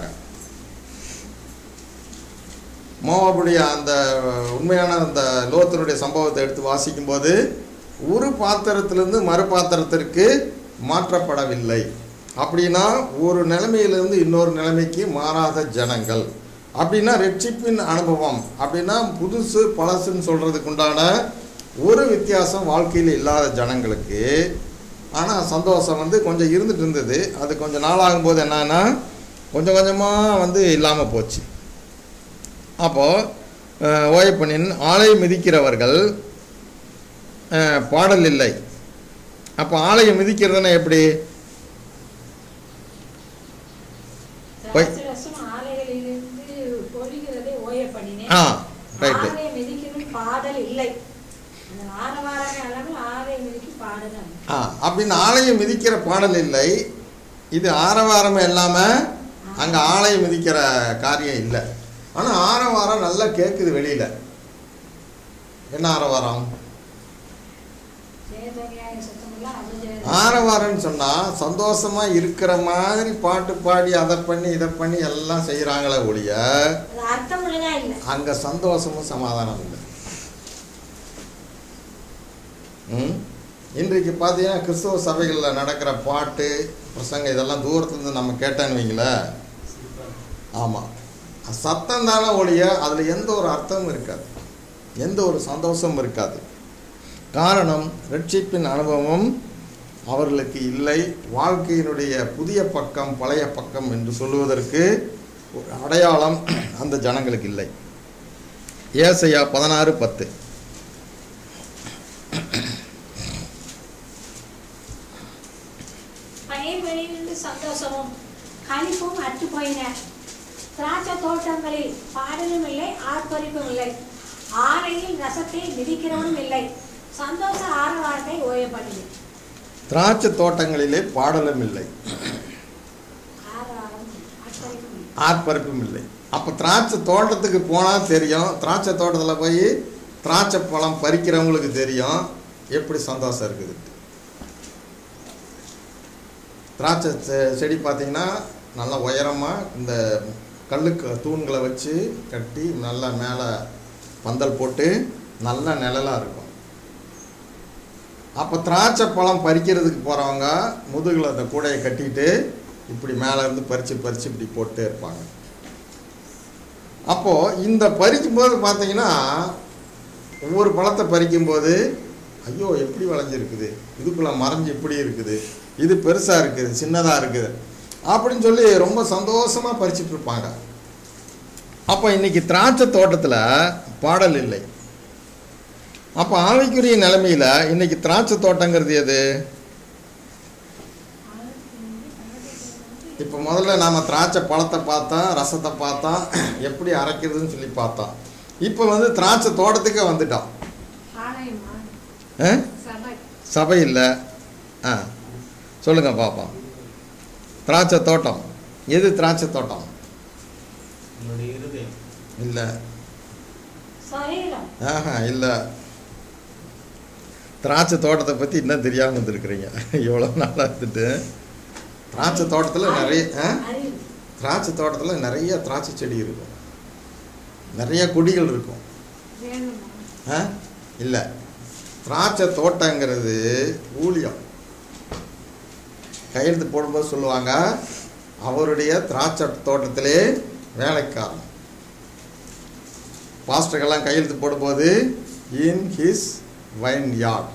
மோவாபுடைய அந்த உண்மையான அந்த லோத்தனுடைய சம்பவத்தை எடுத்து வாசிக்கும்போது ஒரு பாத்திரத்திலிருந்து மறு பாத்திரத்திற்கு மாற்றப்படவில்லை. அப்படின்னா ஒரு நிலைமையிலிருந்து இன்னொரு நிலைமைக்கு மாறாத ஜனங்கள். அப்படின்னா ரட்சிப்பின் அனுபவம் அப்படின்னா புதுசு பழசுன்னு சொல்கிறதுக்கு உண்டான ஒரு வித்தியாசம் வாழ்க்கையில் இல்லாத ஜனங்களுக்கு. ஆனால் சந்தோஷம் வந்து கொஞ்சம் இருந்துட்டு இருந்தது. அது கொஞ்சம் நாளாகும்போது என்னன்னா கொஞ்சம் கொஞ்சமாக வந்து இல்லாமல் போச்சு. அப்போது ஓயப்பனின் ஆலை மிதிக்கிறவர்கள் பாடல் இல்லை. அப்போ ஆலையை மிதிக்கிறதுனா எப்படி? அப்படின்னு ஆலயம் மிதிக்கிற பாடல் இல்லை. இது ஆரவாரமே இல்லாமல் அங்கே ஆலயம் மிதிக்கிற காரியம் இல்லை. ஆனால் ஆரவாரம் நல்லா கேட்குது வெளியில். என்ன ஆரவாரம்? ஆரவாரம்னு சொன்னால் சந்தோஷமாக இருக்கிற மாதிரி பாட்டு பாடி அதை பண்ணி இதை பண்ணி எல்லாம் செய்கிறாங்களே ஒழிய அங்கே சந்தோஷமும் சமாதானம் இல்லை. இன்றைக்கு பார்த்தீங்கன்னா கிறிஸ்தவ சபைகளில் நடக்கிற பாட்டு பிரசங்கம் இதெல்லாம் தூரத்துலேருந்து நம்ம கேட்டேன்னு வைங்களேன், ஆமாம் சத்தம் தானே ஒழிய அதில் எந்த ஒரு அர்த்தமும் இருக்காது, எந்த ஒரு சந்தோஷமும் இருக்காது. காரணம் ரட்சிப்பின் அனுபவம் அவர்களுக்கு இல்லை. வாழ்க்கையினுடைய புதிய பக்கம் பழைய பக்கம் என்று சொல்லுவதற்கு ஒரு அடையாளம் அந்த ஜனங்களுக்கு இல்லை. ஏசாயா 16:10. சந்தோஷமும் களிப்பும் அற்று போயின. திராட்சை தோட்டங்களில் பாடலும் இல்லை, ஆர்ப்பரிப்பும் இல்லை, ஆலையில் ரசத்தை மிதிக்கிறவனும் இல்லை, சந்தோஷ ஆரவாரத்தை ஓயப்பட்டது. திராட்சை தோட்டங்களிலே பாடலும் இல்லை, ஆர்ப்பரிப்பும் இல்லை. அப்போ திராட்சை தோட்டத்துக்கு போனால் தெரியும், திராட்சை தோட்டத்தில் போய் திராட்சை பழம் பறிக்கிறவங்களுக்கு தெரியும் எப்படி சந்தோஷம் இருக்குது. திராட்சை செடி பார்த்திங்கன்னா நல்லா உயரமாக இந்த கல்லுக்கு தூண்களை வச்சு கட்டி நல்லா மேலே பந்தல் போட்டு நல்லா நிழலாக இருக்கும். அப்போ திராட்சை பழம் பறிக்கிறதுக்கு போகிறவங்க முதுகில் அந்த கூடையை கட்டிட்டு இப்படி மேலேருந்து பறித்து இப்படி போட்டே இருப்பாங்க. அப்போது இந்த பறிக்கும்போது பார்த்தீங்கன்னா ஒவ்வொரு பழத்தை பறிக்கும்போது ஐயோ எப்படி விளைஞ்சிருக்குது, இதுக்குள்ளே மறைஞ்சு இப்படி இருக்குது, இது பெருசாக இருக்குது, சின்னதாக இருக்குது அப்படின்னு சொல்லி ரொம்ப சந்தோஷமாக பறிச்சுட்டு இருப்பாங்க. அப்போ இன்றைக்கி திராட்சை தோட்டத்தில் பாடல் இல்லை. அப்போ ஆவிக்குரிய நிலைமையில் இன்றைக்கி திராட்சை தோட்டங்கிறது எது? இப்போ முதல்ல நாம் திராட்சை பழத்தை பார்த்தோம், ரசத்தை பார்த்தோம், எப்படி அரைக்கிறதுன்னு சொல்லி பார்த்தோம். இப்போ வந்து திராட்சை தோட்டத்துக்கே வந்துட்டோம். சபை இல்லை. சொல்லுங்க பாப்போம். திராட்சை தோட்டம் எது? திராட்சை தோட்டம் இல்லை, இல்லை. திராட்சை தோட்டத்தை பற்றி இன்னும் தெரியாமல் வந்துருக்குறீங்க எவ்வளோ நாளாக இருந்துட்டு. திராட்சை தோட்டத்தில் நிறைய திராட்சை செடி இருக்கும், நிறைய கொடிகள் இருக்கும். இல்லை, திராட்சை தோட்டங்கிறது ஊழியம். கையெழுத்து போடும்போது சொல்லுவாங்க அவருடைய திராட்சை தோட்டத்திலே வேலைக்காரன். பாஸ்டர்கள்லாம் கையெழுத்து போடும்போது இன் ஹிஸ் வைன் யார்ட்,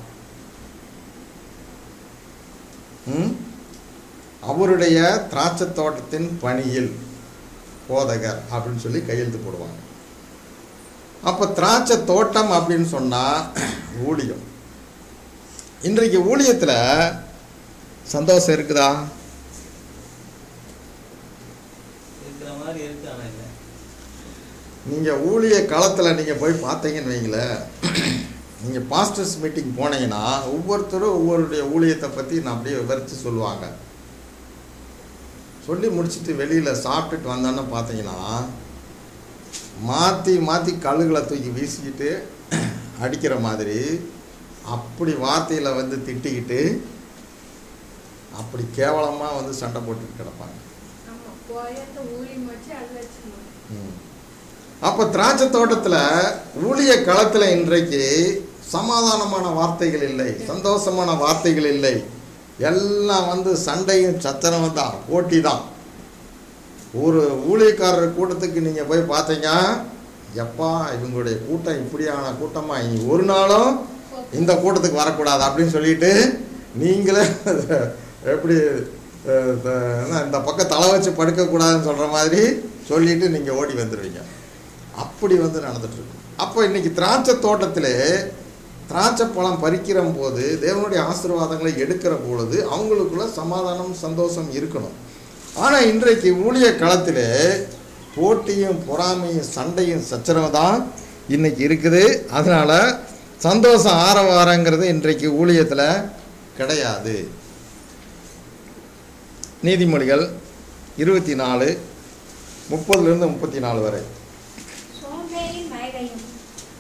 அவருடைய திராட்சை தோட்டத்தின் பணியில் போதகர் அப்படின்னு சொல்லி கையெழுத்து போடுவாங்க. அப்போ திராட்சை தோட்டம் அப்படின்னு சொன்னால் ஊழியம். இன்றைக்கு ஊழியத்தில் சந்தோஷம் இருக்குதா? நீங்கள் ஊழிய காலத்தில் நீங்கள் போய் பார்த்தீங்கன்னு வைங்களேன், நீங்கள் பாஸ்டர்ஸ் மீட்டிங் போனீங்கன்னா ஒவ்வொருத்தரும் ஒவ்வொருடைய ஊழியத்தை பற்றி நான் அப்படியே விவரித்து சொல்லுவாங்க. சொல்லி முடிச்சுட்டு வெளியில் சாப்பிட்டுட்டு வந்தோன்னு பார்த்தீங்கன்னா மாற்றி மாற்றி கழுகுகளை தூக்கி வீசிக்கிட்டு அடிக்கிற மாதிரி அப்படி வார்த்தையில் வந்து திட்டிக்கிட்டு அப்படி கேவலமாக வந்து சண்டை போட்டுட்டு கிடப்பாங்க. அப்போ திராட்சை தோட்டத்தில் ஊழிய களத்தில் இன்றைக்கு சமாதானமான வார்த்தைகள் இல்லை, சந்தோஷமான வார்த்தைகள் இல்லை, எல்லாம் வந்து சண்டையும் சச்சரவும் தான், போட்டி தான். ஒரு ஊழியக்காரர் கூட்டத்துக்கு நீங்கள் போய் பார்த்தீங்க, எப்பா இவங்களுடைய கூட்டம் இப்படியான கூட்டமாக இனி ஒரு நாளும் இந்த கூட்டத்துக்கு வரக்கூடாது அப்படின்னு சொல்லிட்டு நீங்களே எப்படி இந்த பக்கம் தலை வச்சு படுக்கக்கூடாதுன்னு சொல்கிற மாதிரி சொல்லிட்டு நீங்கள் ஓடி வந்துடுவீங்க. அப்படி வந்து நடந்துட்டுருக்கு. அப்போ இன்றைக்கி திராட்சை தோட்டத்தில் திராட்சை பழம் பறிக்கிற போது தேவனுடைய ஆசீர்வாதங்களை எடுக்கிற பொழுது அவங்களுக்குள்ள சமாதானம் சந்தோஷம் இருக்கணும். ஆனால் இன்றைக்கு ஊழிய களத்தில் போட்டியும் பொறாமையும் சண்டையும் சச்சரவு தான் இன்றைக்கி இருக்குது. அதனால் சந்தோஷம் ஆரவாரங்கிறது இன்றைக்கு ஊழியத்தில் கிடையாது. நீதிமொழிகள் 24:30-34 வரை.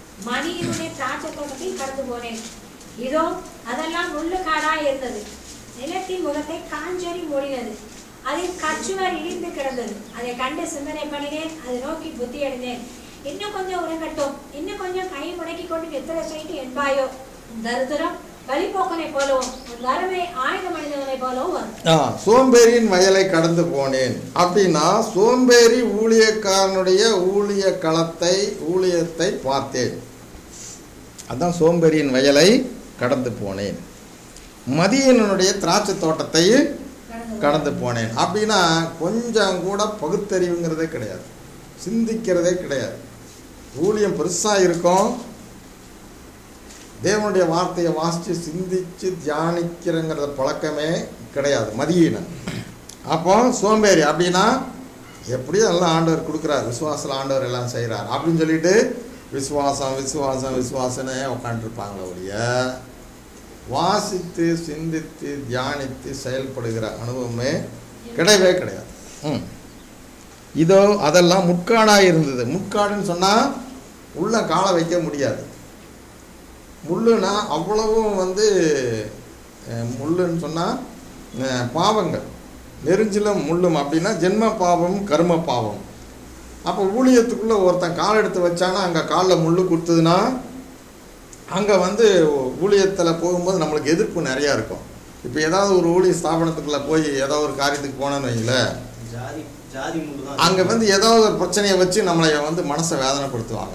மணியினுடைய திராட்சை தோட்டத்தில் கடந்து போனேன், இதோ அதெல்லாம் முள்ளு காடாய் இருந்தது, நிலத்தின் முகத்தை காஞ்சொறி மூடினது. அதில் கச்சுவர் இடிந்து கிடந்தது. அதை கண்டு சிந்தனை பண்ணினேன். அதை நோக்கி புத்தி அடைந்தேன். இன்னும் கொஞ்சம் உறங்கட்டும், இன்னும் கொஞ்சம் கை முடக்கி கொண்டு நித்திரை செய்து என்பாயோ. தரித்திரம் வழிபோக்கனை போலவும் உன் வரவை ஆயுத மனிதனை போலவும் வரும். சோம்பேறியின் வயலை கடந்து போனேன் அப்படின்னா சோம்பேறி ஊழியக்காரனுடைய ஊழிய களத்தை ஊழியத்தை பார்த்தேன். அதான் சோம்பேறியின் வயலை கடந்து போனேன். மதியனுடைய திராட்சை தோட்டத்தை கடந்து போனேன் அப்படின்னா கொஞ்சம் கூட பகுத்தறிவுங்கிறதே கிடையாது, சிந்திக்கிறதே கிடையாது. ஊழியம் பெருசாக இருக்கும், தேவனுடைய வார்த்தையை வாசித்து சிந்தித்து தியானிக்கிறங்கிற பழக்கமே கிடையாது மதியினன். அப்போ சோம்பேறி அப்படின்னா எப்படியும் எல்லாம் ஆண்டவர் கொடுக்குறார், விசுவாசத்தில் ஆண்டவர் எல்லாம் செய்கிறார் அப்படின்னு சொல்லிட்டு விசுவாசம் விசுவாசம் விசுவாசனே உட்காந்துருப்பாங்களே ஒழிய வாசித்து சிந்தித்து தியானித்து செயல்படுகிற அனுபவமே கிடையவே கிடையாது. இதோ அதெல்லாம் முட்காடாக இருந்தது. முட்காடுன்னு சொன்னால் உள்ள காலை வைக்க முடியாது. முள்ளுனா அவ்வளவும் முள்ளுன்னு சொன்னால் பாவங்கள் நெருஞ்சிலும் முள்ளும் அப்படின்னா ஜென்ம பாவம் கர்ம பாவம். அப்போ ஊழியத்துக்குள்ளே ஒருத்தன் கால் எடுத்து வச்சானா அங்கே காலில் முள் கொடுத்ததுன்னா அங்கே ஊழியத்தில் போகும்போது நம்மளுக்கு எதிர்ப்பு நிறையா இருக்கும். இப்போ ஏதாவது ஒரு ஊழிய ஸ்தாபனத்துக்குள்ளே போய் ஏதாவது ஒரு காரியத்துக்கு போனோன்னு வைங்களேன், அங்கே ஏதாவது ஒரு பிரச்சனையை வச்சு நம்மளை மனசை வேதனைப்படுத்துவாங்க.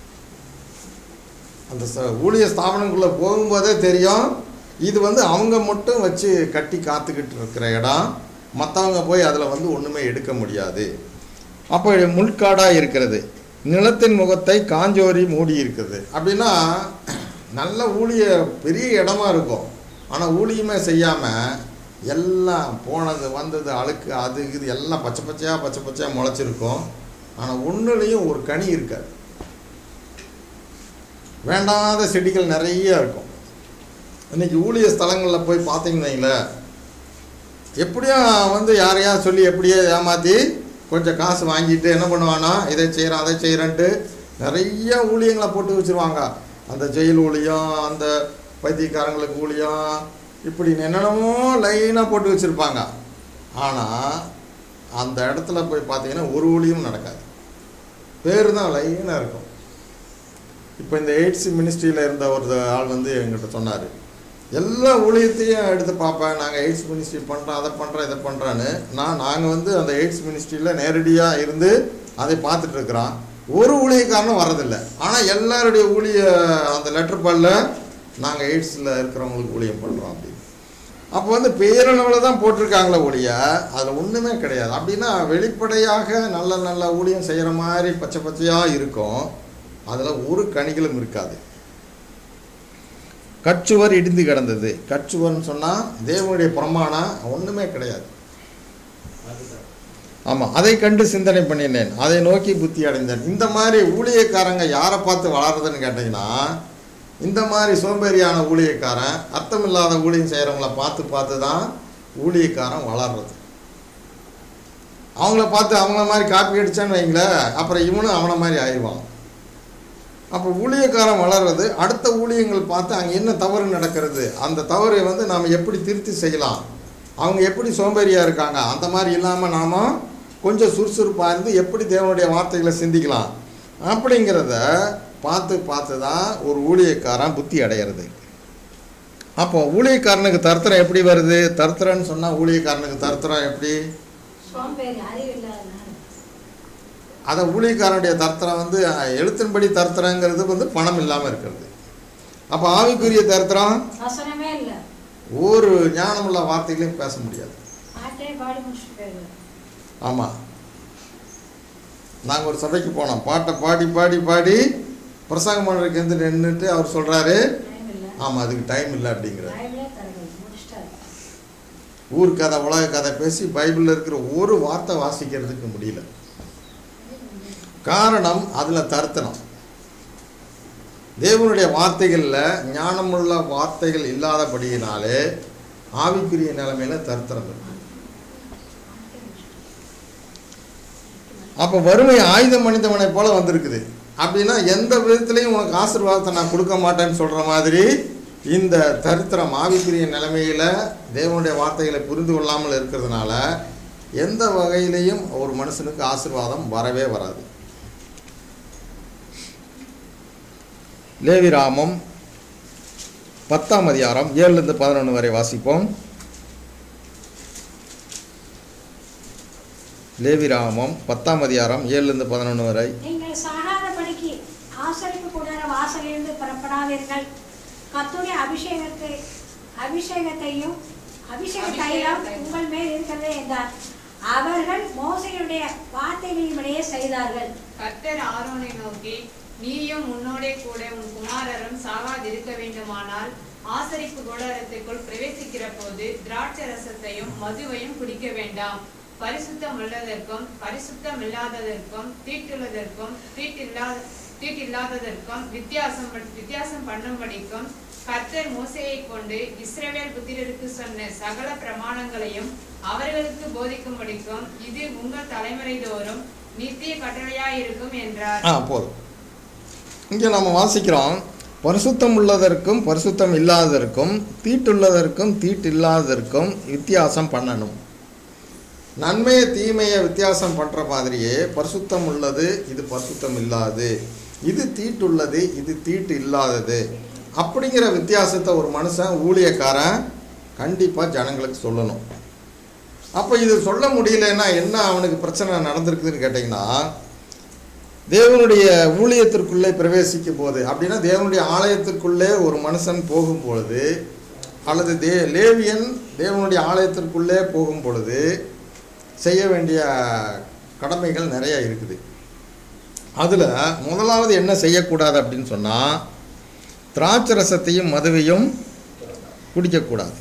அந்த ஊழிய ஸ்தாபனங்களுக்குள்ளே போகும்போதே தெரியும் இது அவங்க மட்டும் வச்சு கட்டி காத்துக்கிட்டு இருக்கிற இடம், மற்றவங்க போய் அதில் ஒன்றுமே எடுக்க முடியாது. அப்போ முள்காடாக இருக்கிறது, நிலத்தின் முகத்தை காஞ்சோரி மூடி இருக்குது அப்படின்னா நல்ல ஊழிய பெரிய இடமா இருக்கும், ஆனால் ஊழியமே செய்யாமல் எல்லாம் போனது வந்தது அழுக்கு அது இது எல்லாம் பச்சை பச்சையாக முளைச்சிருக்கும். ஆனால் ஒன்றுலேயும் ஒரு கனி இருக்காது, வேண்டாத செடிகள் நிறைய இருக்கும். இன்றைக்கி ஊழிய ஸ்தலங்களில் போய் பார்த்தீங்கன்னா எப்படியும் யாரையா சொல்லி எப்படியோ ஏமாற்றி கொஞ்சம் காசு வாங்கிட்டு என்ன பண்ணுவானா இதை செய்கிறேன் அதை செய்கிறேன்ட்டு நிறைய ஊழியங்களை போட்டு வச்சுருவாங்க. அந்த ஜெயில் ஊழியம், அந்த பைத்தியக்காரங்களுக்கு ஊழியம், இப்படி என்னென்னமோ லைனாக போட்டு வச்சுருப்பாங்க. ஆனால் அந்த இடத்துல போய் பார்த்தீங்கன்னா ஒரு ஊழியமும் நடக்காது, பேர் தான் லைனாக இருக்கும். இப்போ இந்த எய்ட்ஸ் மினிஸ்ட்ரியில் இருந்த ஒரு ஆள் எங்கிட்ட சொன்னார், எல்லா ஊழியத்தையும் எடுத்து பார்ப்பேன், நாங்கள் எய்ட்ஸ் மினிஸ்ட்ரி பண்ணுறோம் அதை பண்ணுறோம் இதை பண்ணுறோன்னு. நாங்கள் அந்த எய்ட்ஸ் மினிஸ்ட்ரியில் நேரடியாக இருந்து அதை பார்த்துட்ருக்குறோம், ஒரு ஊழியக்காரனும் வர்றதில்லை. ஆனால் எல்லாருடைய ஊழிய அந்த லெட்டர் பேடில் நாங்கள் எய்ட்ஸில் இருக்கிறவங்களுக்கு ஊழியம் பண்ணுறோம் அப்படின்னு. அப்போ பேரளவில் தான் போட்டிருக்காங்களே ஒழிய அதில் ஒன்றுமே கிடையாது. அப்படின்னா வெளிப்படையாக நல்ல நல்ல ஊழியம் செய்கிற மாதிரி பச்சை பச்சையாக இருக்கும், அதில் ஒரு கனிகளும் இருக்காது. கச்சுவர் இடிந்து கிடந்தது. கச்சுவர்னு சொன்னால் தேவனுடைய பிரமாணம் ஒன்றுமே கிடையாது. ஆமாம், அதை கண்டு சிந்தனை பண்ணினேன், அதை நோக்கி புத்தி அடைந்தேன். இந்த மாதிரி ஊழியக்காரங்க யாரை பார்த்து வளருதுன்னு கேட்டிங்கன்னா இந்த மாதிரி சோம்பேறியான ஊழியக்காரன், அர்த்தமில்லாத ஊழியம் செய்கிறவங்கள பார்த்து தான் ஊழியக்காரன் வளர்றது. அவங்கள பார்த்து அவங்கள மாதிரி காப்பி அடித்தான்னு வைங்களேன், அப்புறம் இவனும் அவனை மாதிரி ஆயிடுவான். அப்போ ஊழியக்காரன் வளர்றது, அடுத்த ஊழியங்கள் பார்த்து அங்கே என்ன தவறு நடக்கிறது, அந்த தவறை நாம் எப்படி திருத்தி செய்யலாம், அவங்க எப்படி சோம்பேறியாக இருக்காங்க, அந்த மாதிரி இல்லாமல் நாம் கொஞ்சம் சுறுசுறுப்பாக இருந்து எப்படி தேவனுடைய வார்த்தைகளை சிந்திக்கலாம் அப்படிங்கிறத பார்த்து தான் ஒரு ஊழியக்காரன் புத்தி அடையிறது. அப்போ ஊழியக்காரனுக்கு தரித்திரம் எப்படி வருது? தரித்திரன்னு சொன்னால் ஊழியக்காரனுக்கு தரித்திரம் எப்படி? அதை ஊழியக்காரனுடைய தரித்திரம் எழுத்தின்படி தரித்திரங்கிறது பணம் இல்லாமல் இருக்கிறது. அப்போ ஆவிக்குரிய தரித்திரம் ஒரு ஞானமுள்ள வார்த்தைகளையும் பேச முடியாது. ஆமாம், நாங்கள் ஒரு சபைக்கு போனோம், பாட்டை பாடி பாடி பாடி பிரசங்கம் பண்ணுறதுக்கு நின்றுட்டு அவர் சொல்கிறாரு, ஆமாம் அதுக்கு டைம் இல்லை அப்படிங்கிறார். ஊர் கதை உலக கதை பேசி பைபிளில் இருக்கிற ஒரு வார்த்தை வாசிக்கிறதுக்கு முடியல. காரணம் அதில் தரித்திரம். தேவனுடைய வார்த்தைகளில் ஞானமுள்ள வார்த்தைகள் இல்லாதபடியினாலே ஆவிக்குரிய நிலைமையில் தரித்திரம் இருக்கு. அப்போ வறுமை ஆயுதம் அணிந்தவனை போல வந்திருக்குது. அப்படின்னா எந்த விதத்துலையும் உனக்கு ஆசீர்வாதத்தை நான் கொடுக்க மாட்டேன்னு சொல்கிற மாதிரி இந்த தரித்திரம் ஆவிக்குரிய நிலைமையில் தேவனுடைய வார்த்தைகளை புரிந்து கொள்ளாமல் இருக்கிறதுனால எந்த வகையிலையும் ஒரு மனுஷனுக்கு ஆசீர்வாதம் வரவே வராது. லேவிராமம் 10ஆம் அதிகாரம் 7-11 வரை வாசிப்போம். லேவிராமம் 10ஆம் அதிகாரம் 7-11 வரை. நீங்கள் சாகாதபடிக்கு ஆசரிப்பு கூடார வாசலிலிருந்து புறப்படாதீர்கள். கர்த்தருடைய அபிஷேகத்தையும் அபிஷேக தைலம் உங்கள் மேல் இருக்கிறது என்றார். அவர்கள் மோசேயுடைய வார்த்தைகளின்படியே செய்தார்கள். கர்த்தர் ஆரோனை நோக்கி, நீயும் உன்னோடே கூட உன் குமாரரும் சாகாதிருக்க வேண்டுமானால் ஆசரிப்பு கூடாரத்துக்குள் பிரவேசிக்கிற போது திராட்சை ரசத்தையும் மதுவையும் குடிக்க வேண்டாம். பரிசுத்தம் உள்ளதற்கும் பரிசுத்தம் இல்லாததற்கும் தீட்டுள்ளதற்கும் தீட்டில்லாததற்கும் வித்தியாசம் பண்ணும்படிக்கும் கர்த்தர் மோசேயை கொண்டு இஸ்ரவேல் புத்திரருக்கு சொன்ன சகல பிரமாணங்களையும் அவர்களுக்கு போதிக்கும்படிக்கும் இது உங்கள் தலைமுறை தோறும் நித்திய கட்டளையாயிருக்கும் என்றார். போதும். இங்கே நம்ம வாசிக்கிறோம், பரிசுத்தம் உள்ளதற்கும் பரிசுத்தம் இல்லாததற்கும் தீட்டுள்ளதற்கும் தீட்டில்லாததற்கும் வித்தியாசம் பண்ணணும். நன்மையை தீமையை வித்தியாசம் பண்ணுற மாதிரியே பரிசுத்தம் உள்ளது, இது பரிசுத்தம் இல்லாது, இது தீட்டுள்ளது, இது தீட்டு இல்லாதது அப்படிங்கிற வித்தியாசத்தை ஒரு மனுஷன் ஊழியக்காரன் கண்டிப்பாக ஜனங்களுக்கு சொல்லணும். அப்போ இது சொல்ல முடியலன்னா என்ன அவனுக்கு பிரச்சனை நடந்திருக்குதுன்னு கேட்டிங்கன்னா, தேவனுடைய ஊழியத்திற்குள்ளே பிரவேசிக்கும் போது, அப்படின்னா தேவனுடைய ஆலயத்திற்குள்ளே ஒரு மனுஷன் போகும்பொழுது, அல்லது லேவியன் தேவனுடைய ஆலயத்திற்குள்ளே போகும் பொழுது செய்ய வேண்டிய கடமைகள் நிறைய இருக்குது. அதில் முதலாவது என்ன செய்யக்கூடாது அப்படின்னு சொன்னால், திராட்சை ரசத்தையும் மதுவையும் குடிக்கக்கூடாது.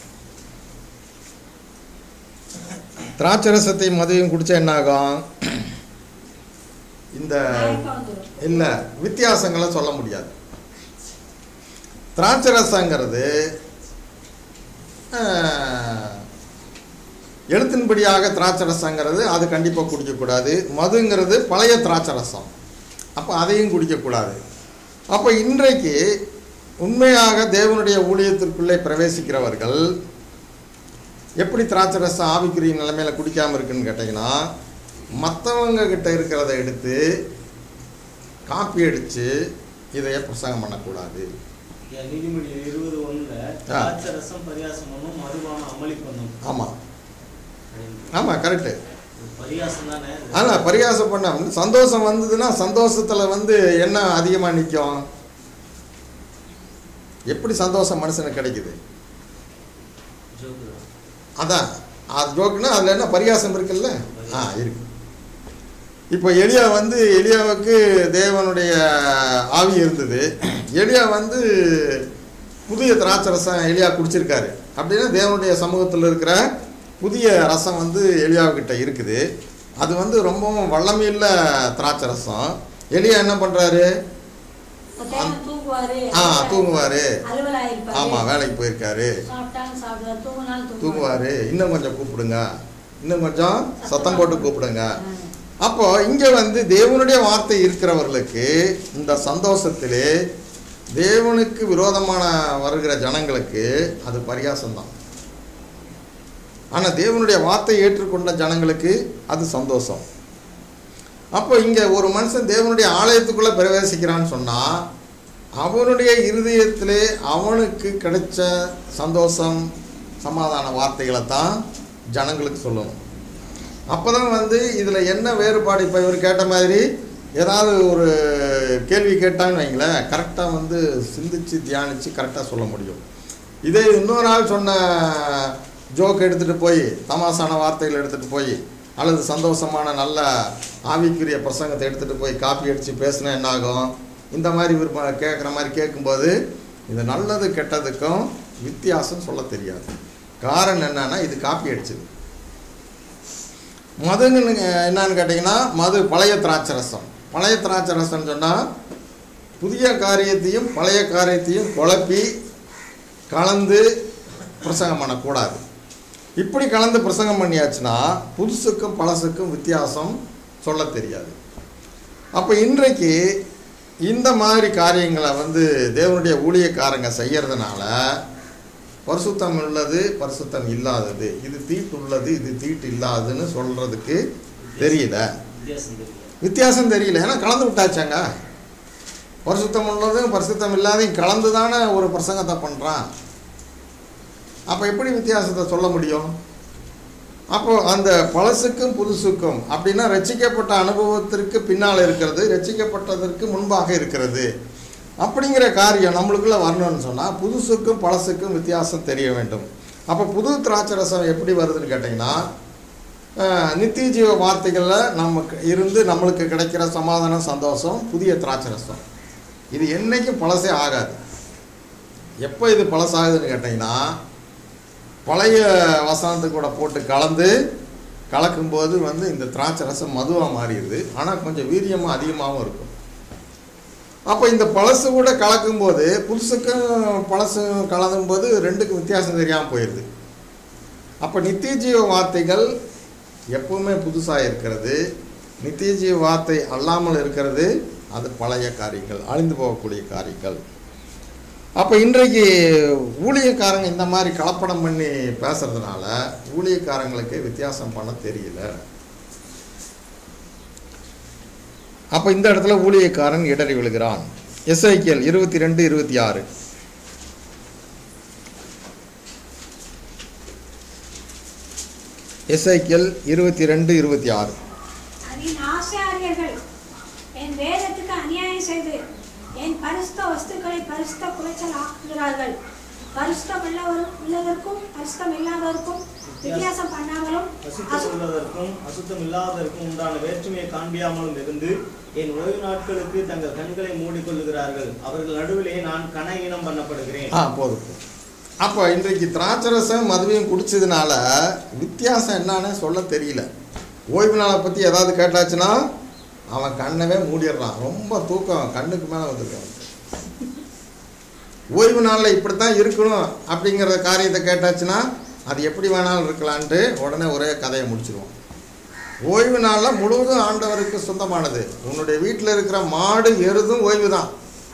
திராட்சை ரசத்தையும் மதுவையும் குடித்தா என்ன ஆகும்? இந்த இல்லை வித்தியாசங்களை சொல்ல முடியாது. திராட்சை ரசங்கிறது எழுத்தின்படியாக திராட்சை ரசங்கிறது அது கண்டிப்பாக குடிக்கக்கூடாது. மதுங்கிறது பழைய திராட்சை ரசம், அப்போ அதையும் குடிக்கக்கூடாது. அப்போ இன்றைக்கு உண்மையாக தேவனுடைய ஊழியத்திற்குள்ளே பிரவேசிக்கிறவர்கள் எப்படி திராட்சை ரசம் ஆவிக்குரிய நிலைமையில் குடிக்காமல் இருக்குன்னு கேட்டிங்கன்னா, மற்றவங்க கிட்ட இருக்கிறத எடுத்து காப்பி அடித்து இதைய பிரசங்கம் பண்ணக்கூடாது. நீதிமொழி 20:1 திராட்சை ரசம் பரியாசம் பண்ணும், மதுபானம் அமளி பண்ணும். ஆமாம் ஆமாம், கரெக்டு. பரியாசம் தானே. ஆனால் பரியாசம் பண்ண சந்தோஷம் வந்ததுன்னா சந்தோஷத்தில் என்ன அதிகமாக நிற்கும்? எப்படி சந்தோஷம் மனுஷனுக்கு கிடைக்குது? அதான் அது ஜோக்குன்னா அதில் என்ன பரியாசம் இருக்குல்ல? இருக்கு. இப்போ எலியாவுக்கு தேவனுடைய ஆவி இருந்தது. எலியா புதிய திராட்சை ரசம் எலியா குடிச்சிருக்காரு. அப்படின்னா தேவனுடைய சமூகத்தில் இருக்கிற புதிய ரசம் எலியாவுக்கிட்ட இருக்குது. அது ரொம்பவும் வல்லமையுள்ள திராட்சை ரசம். எலியா என்ன பண்ணுறாரு? தூங்குவார். ஆமாம், வேலைக்கு போயிருக்காரு, தூங்குவார். இன்னும் கொஞ்சம் கூப்பிடுங்க, இன்னும் கொஞ்சம் சத்தம் போட்டு கூப்பிடுங்க. அப்போ இங்கே தேவனுடைய வார்த்தை இருக்கிறவர்களுக்கு இந்த சந்தோஷத்திலே தேவனுக்கு விரோதமான வருகிற ஜனங்களுக்கு அது பரியாசம்தான். ஆனால் தேவனுடைய வார்த்தை ஏற்றுக்கொண்ட ஜனங்களுக்கு அது சந்தோஷம். அப்போ இங்கே ஒரு மனுஷன் தேவனுடைய ஆலயத்துக்குள்ளே பிரவேசிக்கிறான்னு சொன்னால் அவனுடைய இருதயத்திலே அவனுக்கு கிடைச்ச சந்தோஷம் சமாதான வார்த்தைகளை தான் ஜனங்களுக்கு சொல்லணும். அப்போ தான் இதில் என்ன வேறுபாடு? இப்போ இவர் கேட்ட மாதிரி ஏதாவது ஒரு கேள்வி கேட்டான்னு வைங்களேன், கரெக்டாக சிந்திச்சு தியானித்து கரெக்டாக சொல்ல முடியும். இதே இன்னொரு நாள் சொன்ன ஜோக் எடுத்துகிட்டு போய், தமாசான வார்த்தைகள் எடுத்துகிட்டு போய், அல்லது சந்தோஷமான நல்ல ஆவிக்குரிய பிரசங்கத்தை எடுத்துகிட்டு போய் காப்பி அடித்து பேசினா என்ன ஆகும்? இந்த மாதிரி இவர் கேட்குற மாதிரி கேட்கும்போது இது நல்லது கெட்டதுக்கும் வித்தியாசம் சொல்ல தெரியாது. காரணம் என்னன்னா, இது காப்பி அடிச்சது. மதுன்னு என்னன்னு கேட்டிங்கன்னா, மது பழைய திராட்சை ரசம். பழைய திராட்சை ரசம்னு சொன்னால் புதிய காரியத்தையும் பழைய காரியத்தையும் குழப்பி கலந்து பிரசங்கம் பண்ணக்கூடாது. இப்படி கலந்து பிரசங்கம் பண்ணியாச்சுன்னா புதுசுக்கும் பழசுக்கும் வித்தியாசம் சொல்ல தெரியாது. அப்போ இன்றைக்கு இந்த மாதிரி காரியங்களை வந்து தேவனுடைய ஊழியக்காரங்க செய்யறதுனால பரிசுத்தம் உள்ளது பரிசுத்தம் இல்லாதது, இது தீட்டு உள்ளது இது தீட்டு இல்லாததுன்னு சொல்றதுக்கு தெரியல, வித்தியாசம் தெரியல. ஏன்னா கலந்து விட்டாச்சாங்க. பரிசுத்தம் உள்ளதும் பரிசுத்தம் இல்லாதையும் கலந்து தானே ஒரு பிரசங்கத்தை பண்ணுறான். அப்போ எப்படி வித்தியாசத்தை சொல்ல முடியும்? அப்போ அந்த பழசுக்கும் புதுசுக்கும் அப்படின்னா ரட்சிக்கப்பட்ட அனுபவத்திற்கு பின்னால் இருக்கிறது, ரட்சிக்கப்பட்டதற்கு முன்பாக இருக்கிறது அப்படிங்கிற காரியம் நம்மளுக்குள்ளே வரணும்னு சொன்னால் புதுசுக்கும் பழசுக்கும் வித்தியாசம் தெரிய வேண்டும். அப்போ புது திராட்சை ரசம் எப்படி வருதுன்னு கேட்டிங்கன்னா, நித்திய ஜீவ வார்த்தைகளில் நமக்கு இருந்து நம்மளுக்கு கிடைக்கிற சமாதானம் சந்தோஷம் புதிய திராட்சை ரசம். இது என்றைக்கும் பழசே ஆகாது. எப்போ இது பழசாகுதுன்னு கேட்டிங்கன்னா, பழைய வசனத்துக்கு கூட போட்டு கலக்கும்போது வந்து இந்த திராட்சை ரசம் மதுவாக மாறிடுது. ஆனால் கொஞ்சம் வீரியமாக அதிகமாகவும் இருக்கும். அப்போ இந்த பழசு கூட கலக்கும்போது புதுசுக்கும் பழசும் கலக்கும்போது ரெண்டுக்கும் வித்தியாசம் தெரியாமல் போயிடுது. அப்போ நித்திய ஜீவ வார்த்தைகள் எப்பவுமே புதுசாக இருக்கிறது, நித்திய ஜீவ வார்த்தை அல்லாமல் இருக்கிறது அது பழைய காரியங்கள், அழிந்து போகக்கூடிய காரியங்கள். அப்போ இன்றைக்கு ஊழியக்காரங்க இந்த மாதிரி கலப்படம் பண்ணி பேசுறதுனால ஊழியக்காரங்களுக்கு வித்தியாசம் பண்ண தெரியல. அப்போ இந்த இடத்துல ஊழியக்காரன் இடறி விழுகிறான். எசேக்கியேல் 22:26. எசேக்கியேல் 22:26. ஆசாரியர்கள் என் வேதத்துக்கு அநியாயம் செய்து என் பரிசுத்த வஸ்துக்களை பரிசுத்த குலைச்சல் ஆக்குகிறார்கள். பரிசுத்தம் உள்ளதற்கும் பரிசுத்தம் இல்லாததற்கும் வித்தியாசம் பண்ணாமலும் அசுத்தமுள்ளதற்கும் அசுத்தம் இல்லாததற்கும் உண்டான வேற்றுமையை காண்பியாமலும் இருந்து என் ஓய்வு நாட்களுக்கு தங்கள் கண்களை மூடிக்கொள்ளுகிறார்கள். அவர்கள் நடுவிலே நான் கனஈனம் பண்ணப்படுகிறேன். போதும். அப்போ இன்றைக்கு திராட்சரசம் மதுவையும் குடிச்சதுனால வித்தியாசம் என்னன்னு சொல்ல தெரியல. ஓய்வு நாளை பற்றி ஏதாவது கேட்டாச்சுன்னா அவன் கண்ணவே மூடிடுறான். ரொம்ப தூக்கம் கண்ணுக்கு மேலே வந்துருக்கான். ஓய்வு நாளில் இப்படித்தான் இருக்கணும் அப்படிங்கிற காரியத்தை கேட்டாச்சுன்னா அது எப்படி வேணாலும் இருக்கலான்ட்டு உடனே ஒரே கதையை முடிச்சிடுவோம். ஓய்வு நாளில் முழுவதும் ஆண்டவருக்கு சொந்தமானது. உன்னுடைய வீட்டில் இருக்கிற மாடு எருதும் ஓய்வு தான்.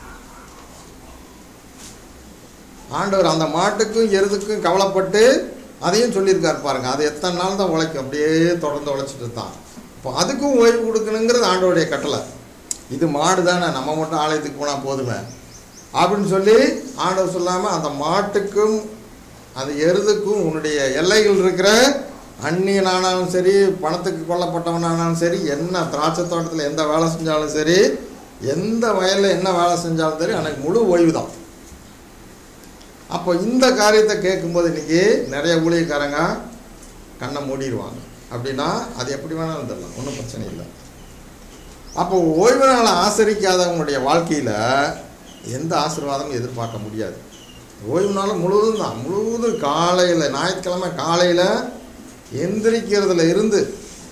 ஆண்டவர் அந்த மாட்டுக்கும் எருதுக்கும் கவலைப்பட்டு அதையும் சொல்லியிருக்கார் பாருங்க. அது எத்தனை நாள் தான் உழைக்கும், அப்படியே தொடர்ந்து உழைச்சிட்டு தான். இப்போ அதுக்கும் ஓய்வு கொடுக்கணுங்கிறது ஆண்டவருடைய கட்டளை. இது மாடு தானே, நம்ம மட்டும் ஆலயத்துக்கு போனால் போதுமே அப்படின்னு சொல்லி ஆண்டவர் சொல்லாமல் அந்த மாட்டுக்கும் அந்த எருதுக்கும் உன்னுடைய எல்லைகள் இருக்கிற அந்நியனானாலும் சரி, பணத்துக்கு கொல்லப்பட்டவனானாலும் சரி, என்ன திராட்சை தோட்டத்தில் எந்த வேலை செஞ்சாலும் சரி, எந்த வயலில் என்ன வேலை செஞ்சாலும் சரி, எனக்கு முழு ஓய்வு தான். அப்போ இந்த காரியத்தை கேட்கும்போது இன்றைக்கி நிறைய ஊழியக்காரங்க கண்ணை மூடிடுவாங்க. அப்படின்னா அது எப்படி வேணாலும் தரலாம், ஒன்றும் பிரச்சனை இல்லை. அப்போ ஓய்வு நாளை ஆசரிக்காதவங்களுடைய வாழ்க்கையில் எந்த ஆசீர்வாதமும் எதிர்பார்க்க முடியாது. ஓய்வு நாள் முழுவதும் தான், முழுவதும் காலையில் ஞாயிற்றுக்கிழமை காலையில் எந்திரிக்கிறதுல இருந்து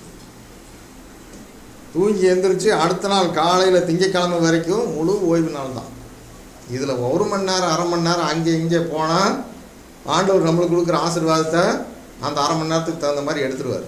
தூங்கி எந்திரிச்சு அடுத்த நாள் காலையில் திங்கக்கிழமை வரைக்கும் முழு ஓய்வு நாள் தான். இதில் 1 மணி நேரம் 1/2 மணி நேரம் அங்கே இங்கே போனால் ஆண்டவர் நம்மளுக்கு கொடுக்குற ஆசீர்வாதத்தை அந்த 1/2 மணி நேரத்துக்கு தகுந்த மாதிரி எடுத்துடுவார்.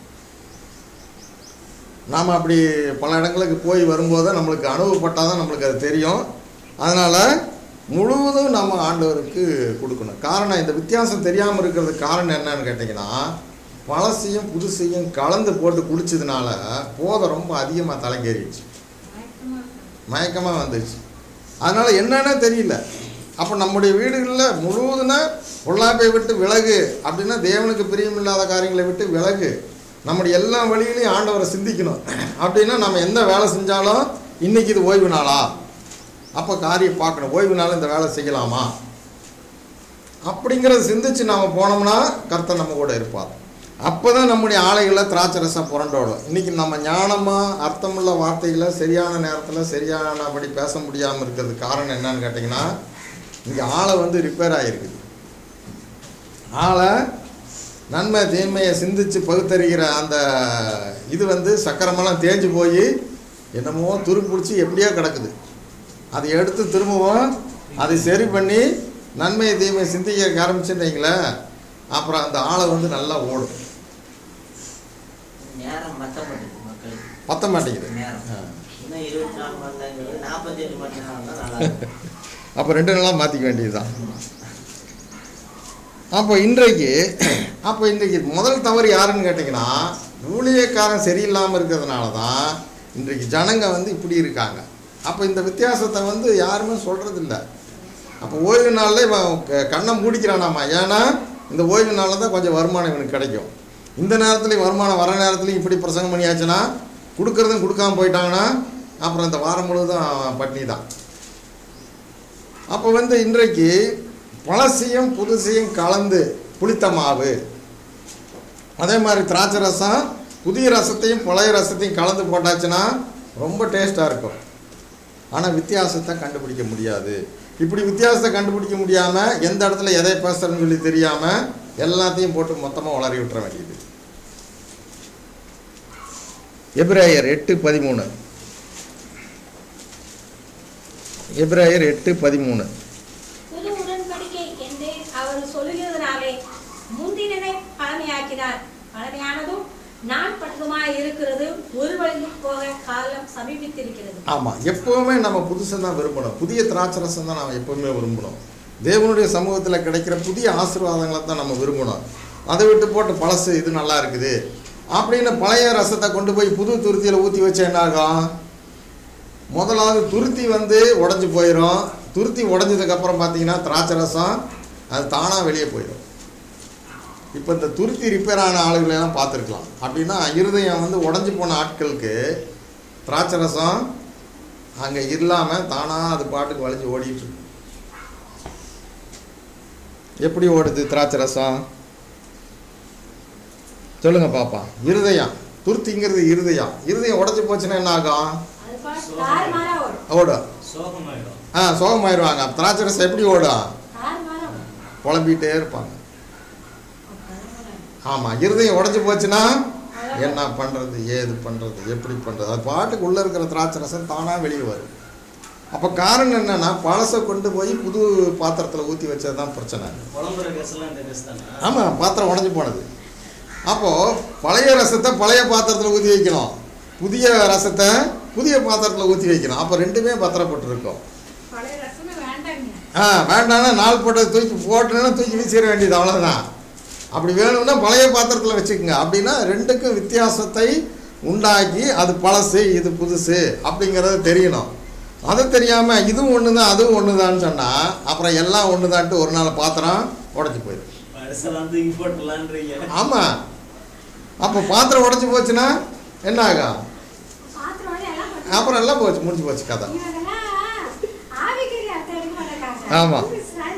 நாம் அப்படி பல இடங்களுக்கு போய் வரும்போது நம்மளுக்கு அனுபவப்பட்டால் தான் நம்மளுக்கு அது தெரியும். அதனால் முழுவதும் நம்ம ஆண்டவருக்கு கொடுக்கணும். காரணம், இந்த வித்தியாசம் தெரியாமல் இருக்கிறதுக்கு காரணம் என்னன்னு கேட்டிங்கன்னா, பழசையும் புதுசையும் கலந்து போட்டு குடிச்சதுனால போதை ரொம்ப அதிகமாக தலைக்கேறிடுச்சு, மயக்கமாக வந்துடுச்சு. அதனால் என்னன்னே தெரியல. அப்போ நம்முடைய வீடுகளில் முழுவதுனா பொல்லாப்பை விட்டு விலகு அப்படின்னா தேவனுக்கு பிரியமில்லாத காரியங்களை விட்டு விலகு, நம்முடைய எல்லா வழியிலையும் ஆண்டவரை சிந்திக்கணும். அப்படின்னா நம்ம எந்த வேலை செஞ்சாலும் இன்றைக்கி இது ஓய்வு நாளா, அப்போ காரியம் பார்க்கணும், ஓய்வு நாள் இந்த வேலை செய்யலாமா அப்படிங்கிறத சிந்திச்சு நாம் போனோம்னா கர்த்தர் நம்ம கூட இருப்பார். அப்போ தான் நம்முடைய ஆலைகளில் திராட்சை ரசம் புரண்டோடும். இன்றைக்கி நம்ம ஞானமாக அர்த்தமுள்ள வார்த்தைகளை சரியான நேரத்தில் சரியானபடி பேச முடியாமல் இருக்கிறதுக்கு காரணம் என்னன்னு கேட்டிங்கன்னா, இங்கே ஆளை வந்து ரிப்பேர் ஆகிருக்குது. ஆளை நன்மை தீமையை சிந்தித்து பகுத்தறிகிற அந்த இது வந்து சக்கரமெல்லாம் தேஞ்சு போய் என்னமோ துரு பிடிச்சி எப்படியோ கிடக்குது. அதை எடுத்து திரும்பவும் அதை சரி பண்ணி நன்மையை தீமையை சிந்திக்க ஆரம்பிச்சுட்டீங்களே, அப்புறம் அந்த ஆளை வந்து நல்லா ஓடும். நேரம் பத்த மாட்டேங்குது, பத்த மாட்டேங்குது. இன்னும் 24 மணி நேரம் 48 மணி நேரம் தான் நல்லா இருக்கும். அப்போ 2 நாளாக மாற்றிக்க வேண்டியதுதான். அப்போ இன்றைக்கு முதல் தவறு யாருன்னு கேட்டிங்கன்னா, ஊழியக்காரன் சரியில்லாமல் இருக்கிறதுனால தான் இன்றைக்கு ஜனங்க வந்து இப்படி இருக்காங்க. அப்போ இந்த வித்தியாசத்தை வந்து யாருமே சொல்கிறதில்ல. அப்போ ஓய்வு நாளில் இவன் கண்ணை மூடிக்கிறானாமா. ஏன்னா இந்த ஓய்வு நாளில் தான் கொஞ்சம் வருமானம் இவனுக்கு கிடைக்கும். இந்த நேரத்துலையும் வருமானம் வர நேரத்துலையும் இப்படி பிரசங்கம் பண்ணியாச்சுன்னா, கொடுக்குறதும் கொடுக்காம போயிட்டாங்கன்னா அப்புறம் இந்த வாரம் முழுவதும் பட்னி தான். அப்போ வந்து இன்றைக்கு பழசையும் புதுசையும் கலந்து புளித்த மாவு, அதே மாதிரி திராட்சை ரசம் புதிய ரசத்தையும் பழைய ரசத்தையும் கலந்து போட்டாச்சுன்னா ரொம்ப டேஸ்ட்டாக இருக்கும். ஆனால் வித்தியாசத்தை கண்டுபிடிக்க முடியாது. இப்படி வித்தியாசத்தை கண்டுபிடிக்க முடியாமல் எந்த இடத்துல எதை பேசுகிறேன்னு சொல்லி தெரியாமல் எல்லாத்தையும் போட்டு மொத்தமாக உளறி விட்டுற வேண்டியது. எபிரேயர் 8:13. எபிரேயர் 8:13. புது உடன்படிக்கை என்று அவர் சொல்லுகிறதுனாலே முந்தினதை பழமையாக்கினார். பழமையானதும் நான் பட்டதுமாய் இருக்கிறது ஒருவழிந்து போக காலம் சமீபித்திருக்கிறது. ஆமாம், எப்போவுமே நம்ம புதுசை தான் விரும்பணும். புதிய திராட்சை ரசம் தான் நம்ம எப்போவுமே விரும்பணும். தேவனுடைய சமூகத்தில் கிடைக்கிற புதிய ஆசீர்வாதங்களை தான் நம்ம விரும்பணும். அதை விட்டு போட்டு பழசு இது நல்லா இருக்குது அப்படின்னு பழைய ரசத்தை கொண்டு போய் புது துருத்தியில் ஊற்றி வச்சா என்ன ஆகும்? முதலாவது துருத்தி வந்து உடஞ்சி போயிடும். துருத்தி உடஞ்சதுக்கப்புறம் பார்த்தீங்கன்னா திராட்சை ரசம் அது தானாக வெளியே போயிடும். இப்போ இந்த துருத்தி ரிப்பேர் ஆன ஆளுகளெல்லாம் பார்த்துருக்கலாம். அப்படின்னா இருதயம் வந்து உடஞ்சி போன ஆட்களுக்கு திராட்சை ரசம் அங்கே இல்லாமல் தானாக அது பாட்டுக்கு வளைஞ்சு ஓடிட்டு. எப்படி ஓடுது திராட்சை ரசம்? சொல்லுங்க பாப்பா. இருதயம் துருத்திங்கிறது இருதயம் உடஞ்சி போச்சுன்னா என்ன ஆகும்? ஓடும். சோகமாயிடுவாங்க. திராட்சை ரசம் எப்படி ஓடும்? புலம்பிகிட்டே இருப்பாங்க. ஆமாம், இருதயம் உடஞ்சி போச்சுன்னா என்ன பண்ணுறது, ஏது பண்ணுறது, எப்படி பண்ணுறது, அது பாட்டுக்கு உள்ளே இருக்கிற திராட்சை ரசம் தானாக வெளியே வரும். அப்போ காரணம் என்னென்னா பழசை கொண்டு போய் புது பாத்திரத்தில் ஊற்றி வச்சது தான் பிரச்சனை. ஆமாம், பாத்திரம் உடஞ்சி போனது. அப்போது பழைய ரசத்தை பழைய பாத்திரத்தில் ஊற்றி வைக்கணும், புதிய ரசத்தை புதிய பாத்திரத்தில் ஊற்றி வைக்கணும். அப்போ ரெண்டுமே பத்திரப்பட்டுருக்கும். வேண்டாம்னா நாள் போட்டது தூக்கி வீசிட வேண்டியது, அவ்வளோதான். அப்படி வேணும்னா பழைய பாத்திரத்தில் வச்சுக்கோங்க. அப்படின்னா ரெண்டுக்கும் வித்தியாசத்தை உண்டாக்கி அது பழசு இது புதுசு அப்படிங்கிறது தெரியணும். அது தெரியாமல் இதுவும் ஒன்று தான் அதுவும் ஒன்று தான்னு சொன்னால் அப்புறம் எல்லாம் ஒன்று தான்ட்டு ஒரு நாள் பாத்திரம் உடஞ்சி போயிடும். ஆமாம், அப்போ பாத்திரம் உடஞ்சி போச்சுன்னா என்ன ஆகும்? அப்புறம் எல்லாம் போச்சு, முடிஞ்சு போச்சு கதை. ஆமாம்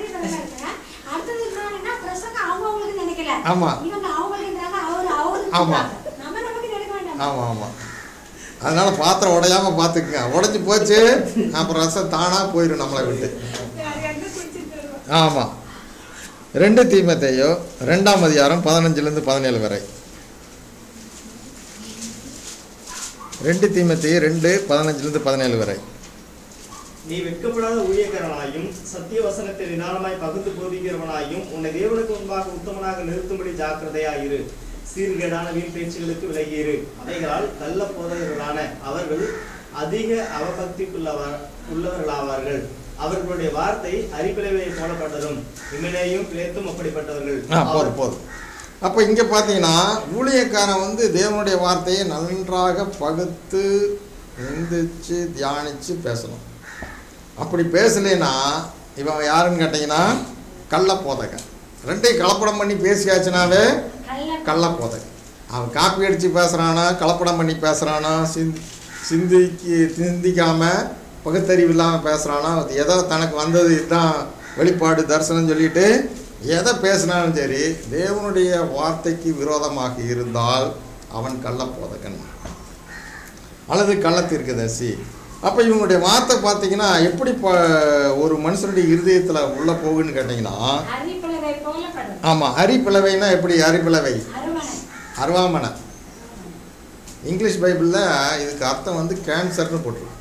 ஆமாம் ஆமாம் ஆமாம் ஆமாம். அதனால் பாத்திரம் உடையாமல் பார்த்துக்குங்க. உடஞ்சி போச்சு அப்புறம் ரசம் தானாக போயிடும் நம்மளை விட்டு. ஆமாம். 2 தீமோத்தேயு 2ஆம் அதிகாரம் 15 17 வரை. 2 தீமோத்தேயு 2 15 17 வரை. நீ வெட்கப்படாத ஊழியக்காரனாயும் சத்திய வசனத்தை நிதானமாய் பகுத்து போதிக்கிறவனாயும் உன்னை தேவனுக்கு முன்பாக உத்தமனாக நிறுத்தும்படி ஜாக்கிரதையாயிரு. சீர்கேடான வீண் பேச்சுகளுக்கு விலகியிரு. அவைகளால் கள்ள போதகர்களான அவர்கள் அதிக அவபக்திக்குள்ளவர்களாவார்கள். அவர்களுடைய வார்த்தை அரிப்பிளவையை போலப்பட்டதும் இமனேயும் பிளேத்தும் அப்படிப்பட்டவர்கள். போதும். அப்போ இங்கே பார்த்தீங்கன்னா ஊழியக்காரன் வந்து தேவனுடைய வார்த்தையை நன்றாக பகுத்து சிந்திச்சு தியானித்து பேசணும். அப்படி பேசலைன்னா இவன் யாருன்னு கேட்டிங்கன்னா கள்ளப்போதகன். ரெண்டையும் கலப்படம் பண்ணி பேசியாச்சுனாவே கள்ளப்போதகன். அவன் காப்பி அடித்து பேசுகிறானா, கலப்படம் பண்ணி பேசுகிறானா, சிந்திக்காமல் பகுத்தறிவு இல்லாமல் பேசுகிறானா, ஏதோ தனக்கு வந்தது இதுதான் வெளிப்பாடு தரிசனம் சொல்லிட்டு எதை பேசினாலும் சரி தேவனுடைய வார்த்தைக்கு விரோதமாக இருந்தால் அவன் கள்ளப்போதகன் அல்லது கள்ளத்தீர்க்கதரிசி. அப்போ இவங்களுடைய வார்த்தை பார்த்தீங்கன்னா எப்படி ஒரு மனுஷனுடைய இருதயத்தில் உள்ளே போகுன்னு கேட்டிங்கன்னா, ஆமாம், அரிப்பிளவைன்னா எப்படி? அரிப்பிளவை அருவாமனை. இங்கிலீஷ் பைபிளில் இதுக்கு அர்த்தம் வந்து கேன்சர்னு போட்டிருக்கு.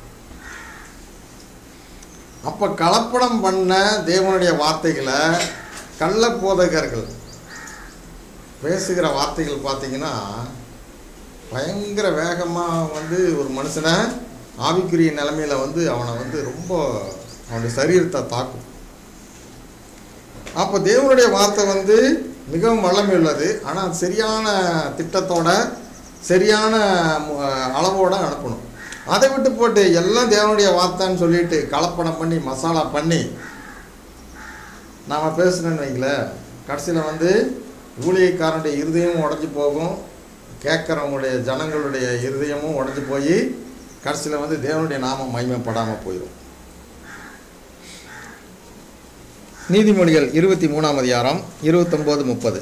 அப்போ கலப்படம் பண்ண தேவனுடைய வார்த்தைகளை கள்ளப்போதகர்கள் பேசுகிற வார்த்தைகள் பார்த்தீங்கன்னா பயங்கர வேகமாக வந்து ஒரு மனுஷனை ஆவிக்குரிய நிலைமையில் வந்து அவனை வந்து ரொம்ப அவனுடைய சரீரத்தை தாக்கும். அப்போ தேவனுடைய வார்த்தை வந்து மிகவும் வல்லமை உள்ளது. ஆனால் சரியான திட்டத்தோட சரியான அளவோடு அனுப்பணும். அதை விட்டு போட்டு எல்லாம் தேவனுடைய வார்த்தைன்னு சொல்லிட்டு கலப்படம் பண்ணி மசாலா பண்ணி நாம் பேசுகிறேன்னு வைங்களேன், கடைசியில் வந்து ஊழியக்காரனுடைய இருதயமும் உடஞ்சி போகும், கேட்குறவங்களுடைய ஜனங்களுடைய இருதயமும் உடஞ்சி போய் கடைசியில் வந்து தேவனுடைய நாமம் மகிமைப்படாமல் போயிடும். நீதிமொழிகள் 23ஆம் அதிகாரம் 29-30.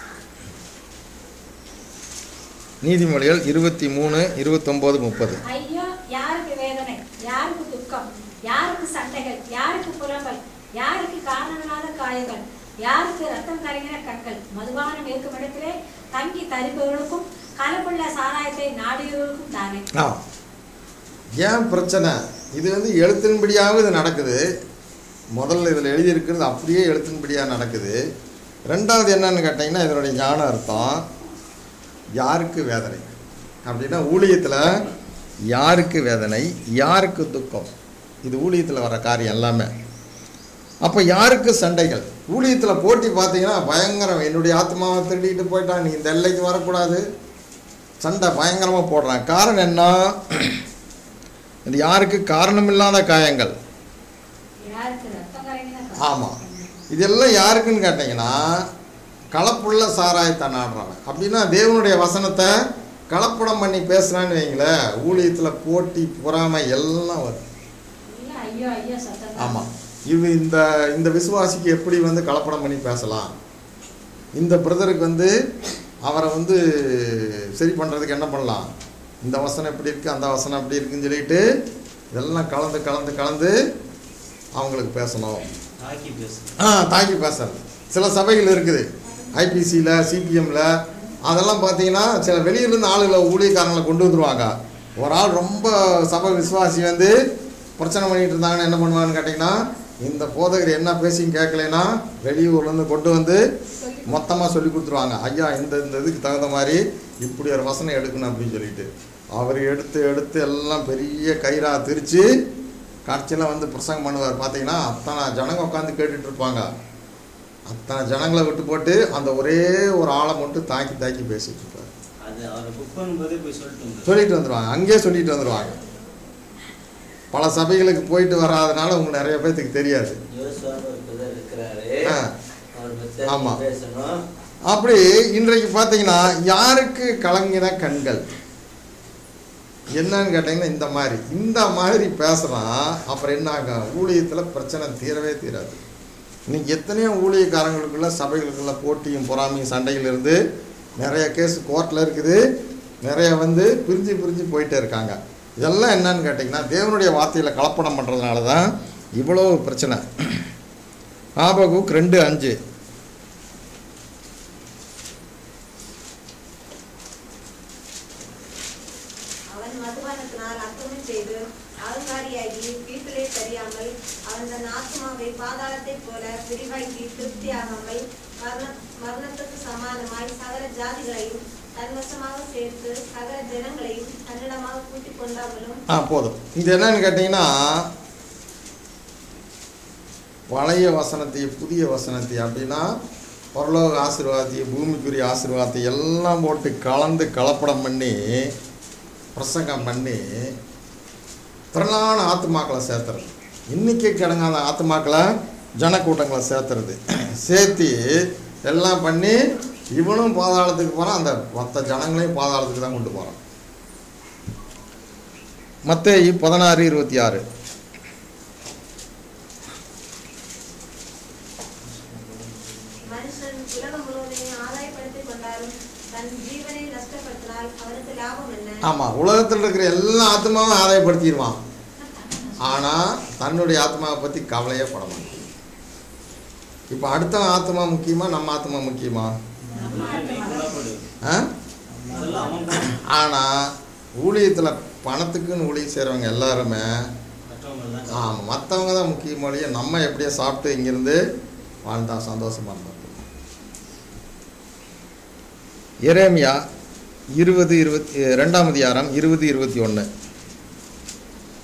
நீதிமொழிகள் 23, 29, 30. ஐயோ, யாருக்கு வேதனை, யாருக்கு துக்கம், யாருக்கு சண்டைகள், யாருக்கு புலம்பல், யாருக்கு காரணமில்லாத காயங்கள், யாருக்கு ரத்தம் கலங்கின கற்கள், மதுபானம் இருக்கும் இடத்திலே தங்கி தரிப்பவர்களுக்கும் கலப்புள்ள சாராயத்தை நாடுகிறவர்களுக்கும் தானே. ஏன் பிரச்சனை? இது வந்து எழுத்தின்படியாகவும் இது நடக்குது. முதல்ல இதில் எழுதியிருக்கிறது அப்படியே எழுத்தின்படியாக நடக்குது. ரெண்டாவது என்னன்னு கேட்டிங்கன்னா, இதனுடைய ஞான அர்த்தம் யாருக்கு வேதனை அப்படின்னா ஊழியத்தில் யாருக்கு வேதனை, யாருக்கு துக்கம், இது ஊழியத்தில் வர காரியம் எல்லாமே. அப்போ யாருக்கு சண்டைகள்? ஊழியத்தில் போட்டி பார்த்தீங்கன்னா பயங்கரம். என்னுடைய ஆத்மாவை திருடிட்டு போயிட்டான், நீ இந்த எல்லைக்கு வரக்கூடாது, சண்டை பயங்கரமாக போடுறான். காரணம் என்ன? இது யாருக்கு காரணமில்லாத காயங்கள். ஆமாம், இதெல்லாம் யாருக்குன்னு கேட்டிங்கன்னா கலப்புள்ள சாராயத்தை நாடுறவன். அப்படின்னா தேவனுடைய வசனத்தை கலப்படம் பண்ணி பேசுகிறான்னு வைங்களேன், ஊழியத்தில் போட்டி பொறாமை எல்லாம் வரும். ஆமாம், இந்த விசுவாசிக்கு எப்படி வந்து கலப்படம் பண்ணி பேசலாம், இந்த பிரதருக்கு வந்து அவரை வந்து சரி பண்ணுறதுக்கு என்ன பண்ணலாம், இந்த வசனம் எப்படி இருக்குது, அந்த வசனம் எப்படி இருக்குன்னு சொல்லிட்டு இதெல்லாம் கலந்து கலந்து கலந்து அவங்களுக்கு பேசணும். தாக்கி பேசுறது சில சபைகள் இருக்குது, ஐபிசியில், சிபிஎம்மில். அதெல்லாம் பார்த்தீங்கன்னா சில வெளியிலேருந்து ஆளுகளை ஊழியக்காரங்களை கொண்டு வந்துடுவாங்க. ஒரு ஆள் ரொம்ப சபை விசுவாசி வந்து பிரச்சனை பண்ணிகிட்டு இருந்தாங்கன்னு என்ன பண்ணுவாங்கன்னு கேட்டிங்கன்னா, இந்த போதகர் என்ன பேசியும் கேட்கலைன்னா வெளியூர்லேருந்து கொண்டு வந்து மொத்தமாக சொல்லி கொடுத்துருவாங்க. ஐயா, இந்த இதுக்கு தகுந்த மாதிரி இப்படி ஒரு வசனம் எடுக்கணும் அப்படின்னு சொல்லிட்டு அவர் எடுத்து எடுத்து எல்லாம் பெரிய கயிறாக திரித்து கடைசியில் வந்து பிரசங்கம் பண்ணுவார். பார்த்தீங்கன்னா அத்தனை ஜனங்க உட்காந்து கேட்டுட்டு இருப்பாங்க. அத்தனை ஜனங்களை விட்டு போட்டு அந்த ஒரே ஒரு ஆளை மட்டும் தாக்கி தாக்கி பேசிட்டு இருப்பார். சொல்லிட்டு வந்துடுவாங்க, அங்கேயே சொல்லிட்டு வந்துடுவாங்க. பல சபைகளுக்கு போயிட்டு வராதனால உங்களுக்கு நிறைய பேர்த்துக்கு தெரியாது. ஆமாம், அப்படி இன்றைக்கு பார்த்தீங்கன்னா யாருக்கு கலங்கின கண்கள் என்னன்னு கேட்டிங்கன்னா இந்த மாதிரி பேசுகிறான். அப்புறம் என்ன ஆகும்? ஊழியத்தில் பிரச்சனை தீரவே தீராது. இன்றைக்கி எத்தனையோ ஊழியக்காரங்களுக்குள்ள சபைகளுக்குள்ள போட்டியும் பொறாமையும் சண்டைகள் இருந்து நிறைய கேஸ் கோர்ட்டில் இருக்குது. நிறைய வந்து பிரிஞ்சு பிரிஞ்சு போயிட்டே இருக்காங்க. இதெல்லாம் என்னன்னு கேட்டிங்கன்னா தேவனுடைய வார்த்தையில் கலப்படம் பண்ணுறதுனால தான் இவ்வளோ பிரச்சனை. ஆபகுக் 2:5. மரணத்துக்கு சமானமாய் சகல ஜாதிகளையும் தன்வசமாக சேர்த்து சகல ஜனங்களையும் தன்னிடமாக கூட்டிக் கொண்டாமலும். போதும். இது என்னன்னு கேட்டீங்கன்னா பழைய வசனத்தையும் புதிய வசனத்தையும் அப்படின்னா பரலோக ஆசீர்வாதத்தையும் பூமிக்குரிய ஆசீர்வாதத்தை எல்லாம் போட்டு கலந்து கலப்படம் பண்ணி பிரசங்கம் பண்ணி திரளான ஆத்துமாக்களை சேர்த்துறது. இன்றைக்கி கிடங்காத ஆத்துமாக்களை ஜனக்கூட்டங்களை சேர்த்து எல்லாம் பண்ணி இவனும் பாதாளத்துக்கு போகிறான், அந்த மற்ற ஜனங்களையும் பாதாளத்துக்கு தான் கொண்டு போகிறான். மத்தேயு 16:26. மனுஷன் உலகம் முழுவதையும் ஆதாயப்படுத்திக் கொண்டாலும் தன் ஜீவனை நஷ்டப்படுத்தினால் அவனுக்கு லாபம் என்ன? ஆமாம், உலகத்தில் இருக்கிற எல்லா ஆத்மாவும் ஆதாயப்படுத்திடுவான், ஆனால் தன்னுடைய ஆத்மாவை பற்றி கவலையே பட மாட்டான். இப்போ அடுத்த ஆத்மா முக்கியமா, நம்ம ஆத்மா முக்கியமா? ஆனால் ஊழியத்தில் பணத்துக்குன்னு ஊழியம் செய்கிறவங்க எல்லாருமே ஆமாம் மற்றவங்க தான் முக்கியமொழியை நம்ம எப்படியோ சாப்பிட்டு இங்கேருந்து வாழ்ந்தா சந்தோஷமாக இருந்தால். எரேமியா 20:22 20:21.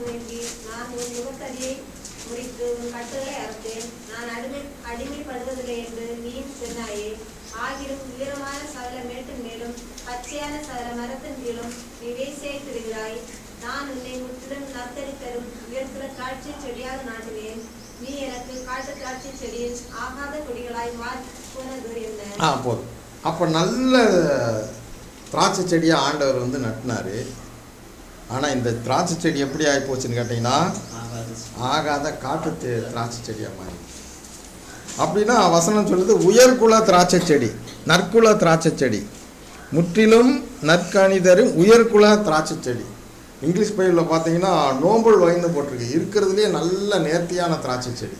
துவங்கி நான் உன் முகத்தடியை முறித்து உன் கட்டுகளை அறுத்தேன். நான் அடிமைப்படுவதில்லை என்று நீயும் சொன்னாயே. ஆகிலும் உயரமான சகல மேட்டின் மேலும் பச்சையான சகல மரத்தின் கீழும் நீ வேசியாய் திரிகிறாய். நான் உன்னை முற்றிலும் நர்த்தரி தரும் உயர்த்துற திராட்சை செடியாக நாட்டினேன். நீ எனக்கு காட்டு திராட்சை செடியில் ஆகாத கொடிகளாய் போனது என்ன? போதும். அப்போ நல்ல திராட்சை செடியை ஆண்டவர் வந்து நட்டினார். ஆனால் இந்த திராட்சை செடி எப்படி ஆகி போச்சுன்னு கேட்டிங்கன்னா ஆகாத காட்டு திராட்சை செடியாக மாறி. அப்படின்னா வசனம் சொல்லுது உயர்குல திராட்சை செடி, நற்குல திராட்சை செடி, முற்றிலும் நற்கனி தரும் உயர்குல திராட்சை செடி. இங்கிலீஷ் பைபிளில் பார்த்தீங்கன்னா நோபல் வைன்னு போட்டிருக்கு. இருக்கிறதுலே நல்ல நேர்த்தியான திராட்சை செடி.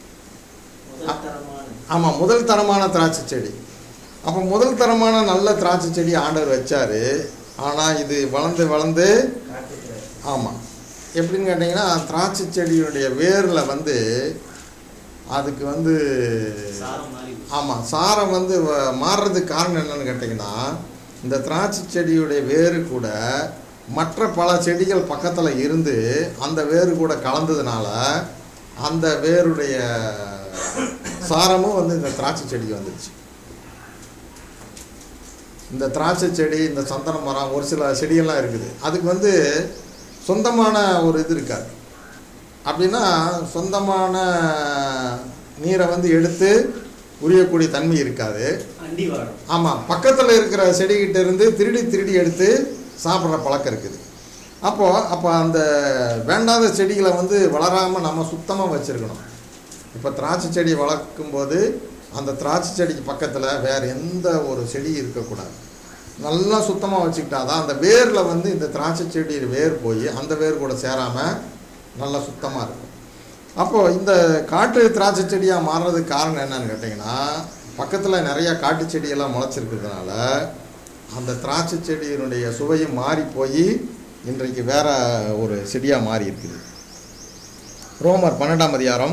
ஆமாம், முதல் தரமான திராட்சை செடி. அப்போ முதல் தரமான நல்ல திராட்சை செடி ஆண்டவர் வச்சார். ஆனால் இது வளர்ந்து வளர்ந்து ஆமாம் எப்படின்னு கேட்டிங்கன்னா திராட்சை செடியினுடைய வேரில் வந்து அதுக்கு வந்து ஆமாம் சாரம் வந்து மாறுறதுக்கு காரணம் என்னன்னு கேட்டிங்கன்னா இந்த திராட்சை செடியுடைய வேறு கூட மற்ற பல செடிகள் பக்கத்தில் இருந்து அந்த வேறு கூட கலந்ததுனால அந்த வேருடைய சாரமும் வந்து இந்த திராட்சை செடிக்கு வந்துடுச்சு. இந்த திராட்சை செடி, இந்த சந்தன மரம், ஒரு சில செடியெல்லாம் இருக்குது. அதுக்கு வந்து சொந்தமான ஒரு இது இருக்காது. அப்படின்னா சொந்தமான நீரை வந்து எடுத்து உரியக்கூடிய தன்மை இருக்காது. ஆமாம், பக்கத்தில் இருக்கிற செடிகிட்ட இருந்து திருடி எடுத்து சாப்பிட்ற பழக்கம் இருக்குது. அப்போ அந்த வேண்டாத செடிகளை வந்து வளராமல் நம்ம சுத்தமாக வச்சுருக்கணும். இப்போ திராட்சை செடி வளர்க்கும்போது அந்த திராட்சை செடிக்கு பக்கத்தில் வேறு எந்த ஒரு செடி இருக்கக்கூடாது. நல்லா சுத்தமாக வச்சுக்கிட்டா தான் அந்த வேரில் வந்து இந்த திராட்சை செடி வேர் போய் அந்த வேர் கூட சேராமல் நல்லா சுத்தமாக இருக்கும். அப்போது இந்த காட்டு திராட்சை செடியாக மாறுறதுக்கு காரணம் என்னன்னு கேட்டிங்கன்னா பக்கத்தில் நிறையா காட்டு செடியெல்லாம் முளைச்சிருக்கிறதுனால அந்த திராட்சை செடியினுடைய சுவையும் மாறி போய் இன்றைக்கு வேற ஒரு செடியாக மாறி இருக்குது. ரோமர் 12ஆம் அதிகாரம்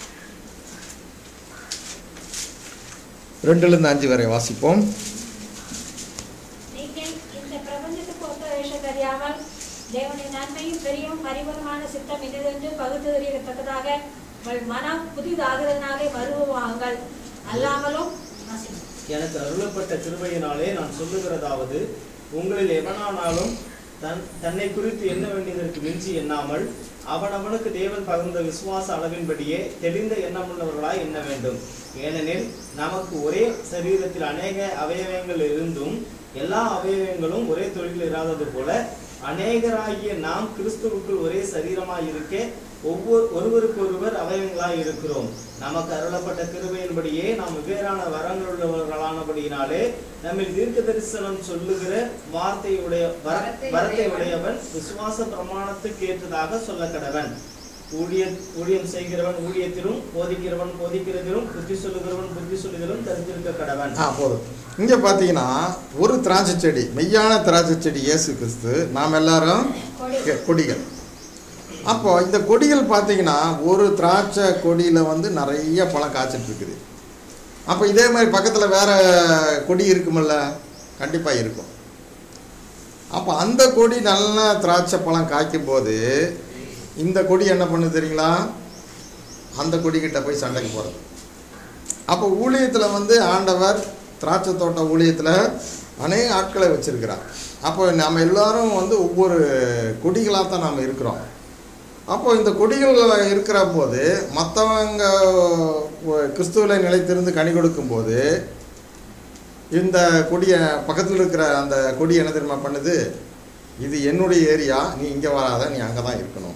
2-5 வரை வாசிப்போம். நீங்கள் இந்த பிரபஞ்சத்துக்கு ஒத்த வேஷம் அறியாமல் தேவனின் நன்மையும் பெரியும் பரிபூரணமான சித்தம் இன்னதென்று பகுத்து அறியத்தக்கதாக உங்கள் மனம் புதிதாகிறதுனாலே மறுவாங்கள். அல்லாமலும் எனக்கு அருளப்பட்ட கிருபையினாலே நான் சொல்லுகிறதாவது, உங்களில் எவனானாலும் தன்னை குறித்து எண்ண வேண்டியதற்கு மிஞ்சி எண்ணாமல் அவனவனுக்கு தேவன் பகிர்ந்த விசுவாச அளவின்படியே தெளிந்த எண்ணமுள்ளவர்களாய் எண்ண வேண்டும். ஏனெனில் நமக்கு ஒரே சரீரத்தில் அநேக அவயவங்கள் இருந்தும் எல்லா அவயவங்களும் ஒரே தொழில் இராதது போல அநேகராகிய நாம் கிறிஸ்துவுக்குள் ஒரே சரீரமாய் இருக்க ஒருவருக்கொருவர் அவயவங்களாய் இருக்கிறோம். நமக்கு அருளப்பட்ட கிருபையின்படியே நாம் வெவ்வேறான வரங்கள் உள்ளவர்களானபடியினாலே நம்மில் தீர்க்க தரிசனம் சொல்லுகிற வரத்தை உடையவன் விசுவாச பிரமாணத்துக்கு ஏற்றதாக சொல்ல கடவன். ஊழியம் செய்கிறவன் ஊழியத்திலும், போதிக்கிறவன் போதிக்கிறதிலும், புத்தி சொல்லுகிறவன் புத்தி சொல்லுகிறவன் தரித்திருக்க கடவன். போதும். இங்கே பார்த்தீங்கன்னா ஒரு திராட்சை செடி, மெய்யான திராட்சை செடி இயேசு கிறிஸ்து, நாம் எல்லாரும் கொடிகள். அப்போ இந்த கொடிகள் பார்த்தீங்கன்னா ஒரு திராட்சை கொடியில் வந்து நிறைய பழம் காய்ச்சிட்டு இருக்குது. அப்போ இதே மாதிரி பக்கத்தில் வேற கொடி இருக்குமில்ல, கண்டிப்பாக இருக்கும். அப்போ அந்த கொடி நல்லா திராட்சை பழம் காய்க்கும் போது இந்த கொடி என்ன பண்ணுது தெரியுங்களா, அந்த கொடிக்கிட்ட போய் சண்டைக்கு போகிறது. அப்போ ஊழியத்தில் வந்து ஆண்டவர் திராட்சை தோட்ட ஊழியத்தில் அநேக ஆட்களை வச்சுருக்கிறார். அப்போ நம்ம எல்லாரும் வந்து ஒவ்வொரு கொடிகளாக தான் நாம் இருக்கிறோம். அப்போ இந்த கொடிகள் இருக்கிற போது மற்றவங்க கிறிஸ்துவில் நிலைத்திருந்து கனி கொடுக்கும்போது இந்த கொடியை பக்கத்தில் இருக்கிற அந்த கொடி என்ன தெரியுமா பண்ணுது, இது என்னுடைய ஏரியா, நீ இங்கே வராத, நீ அங்கே தான் இருக்கணும்.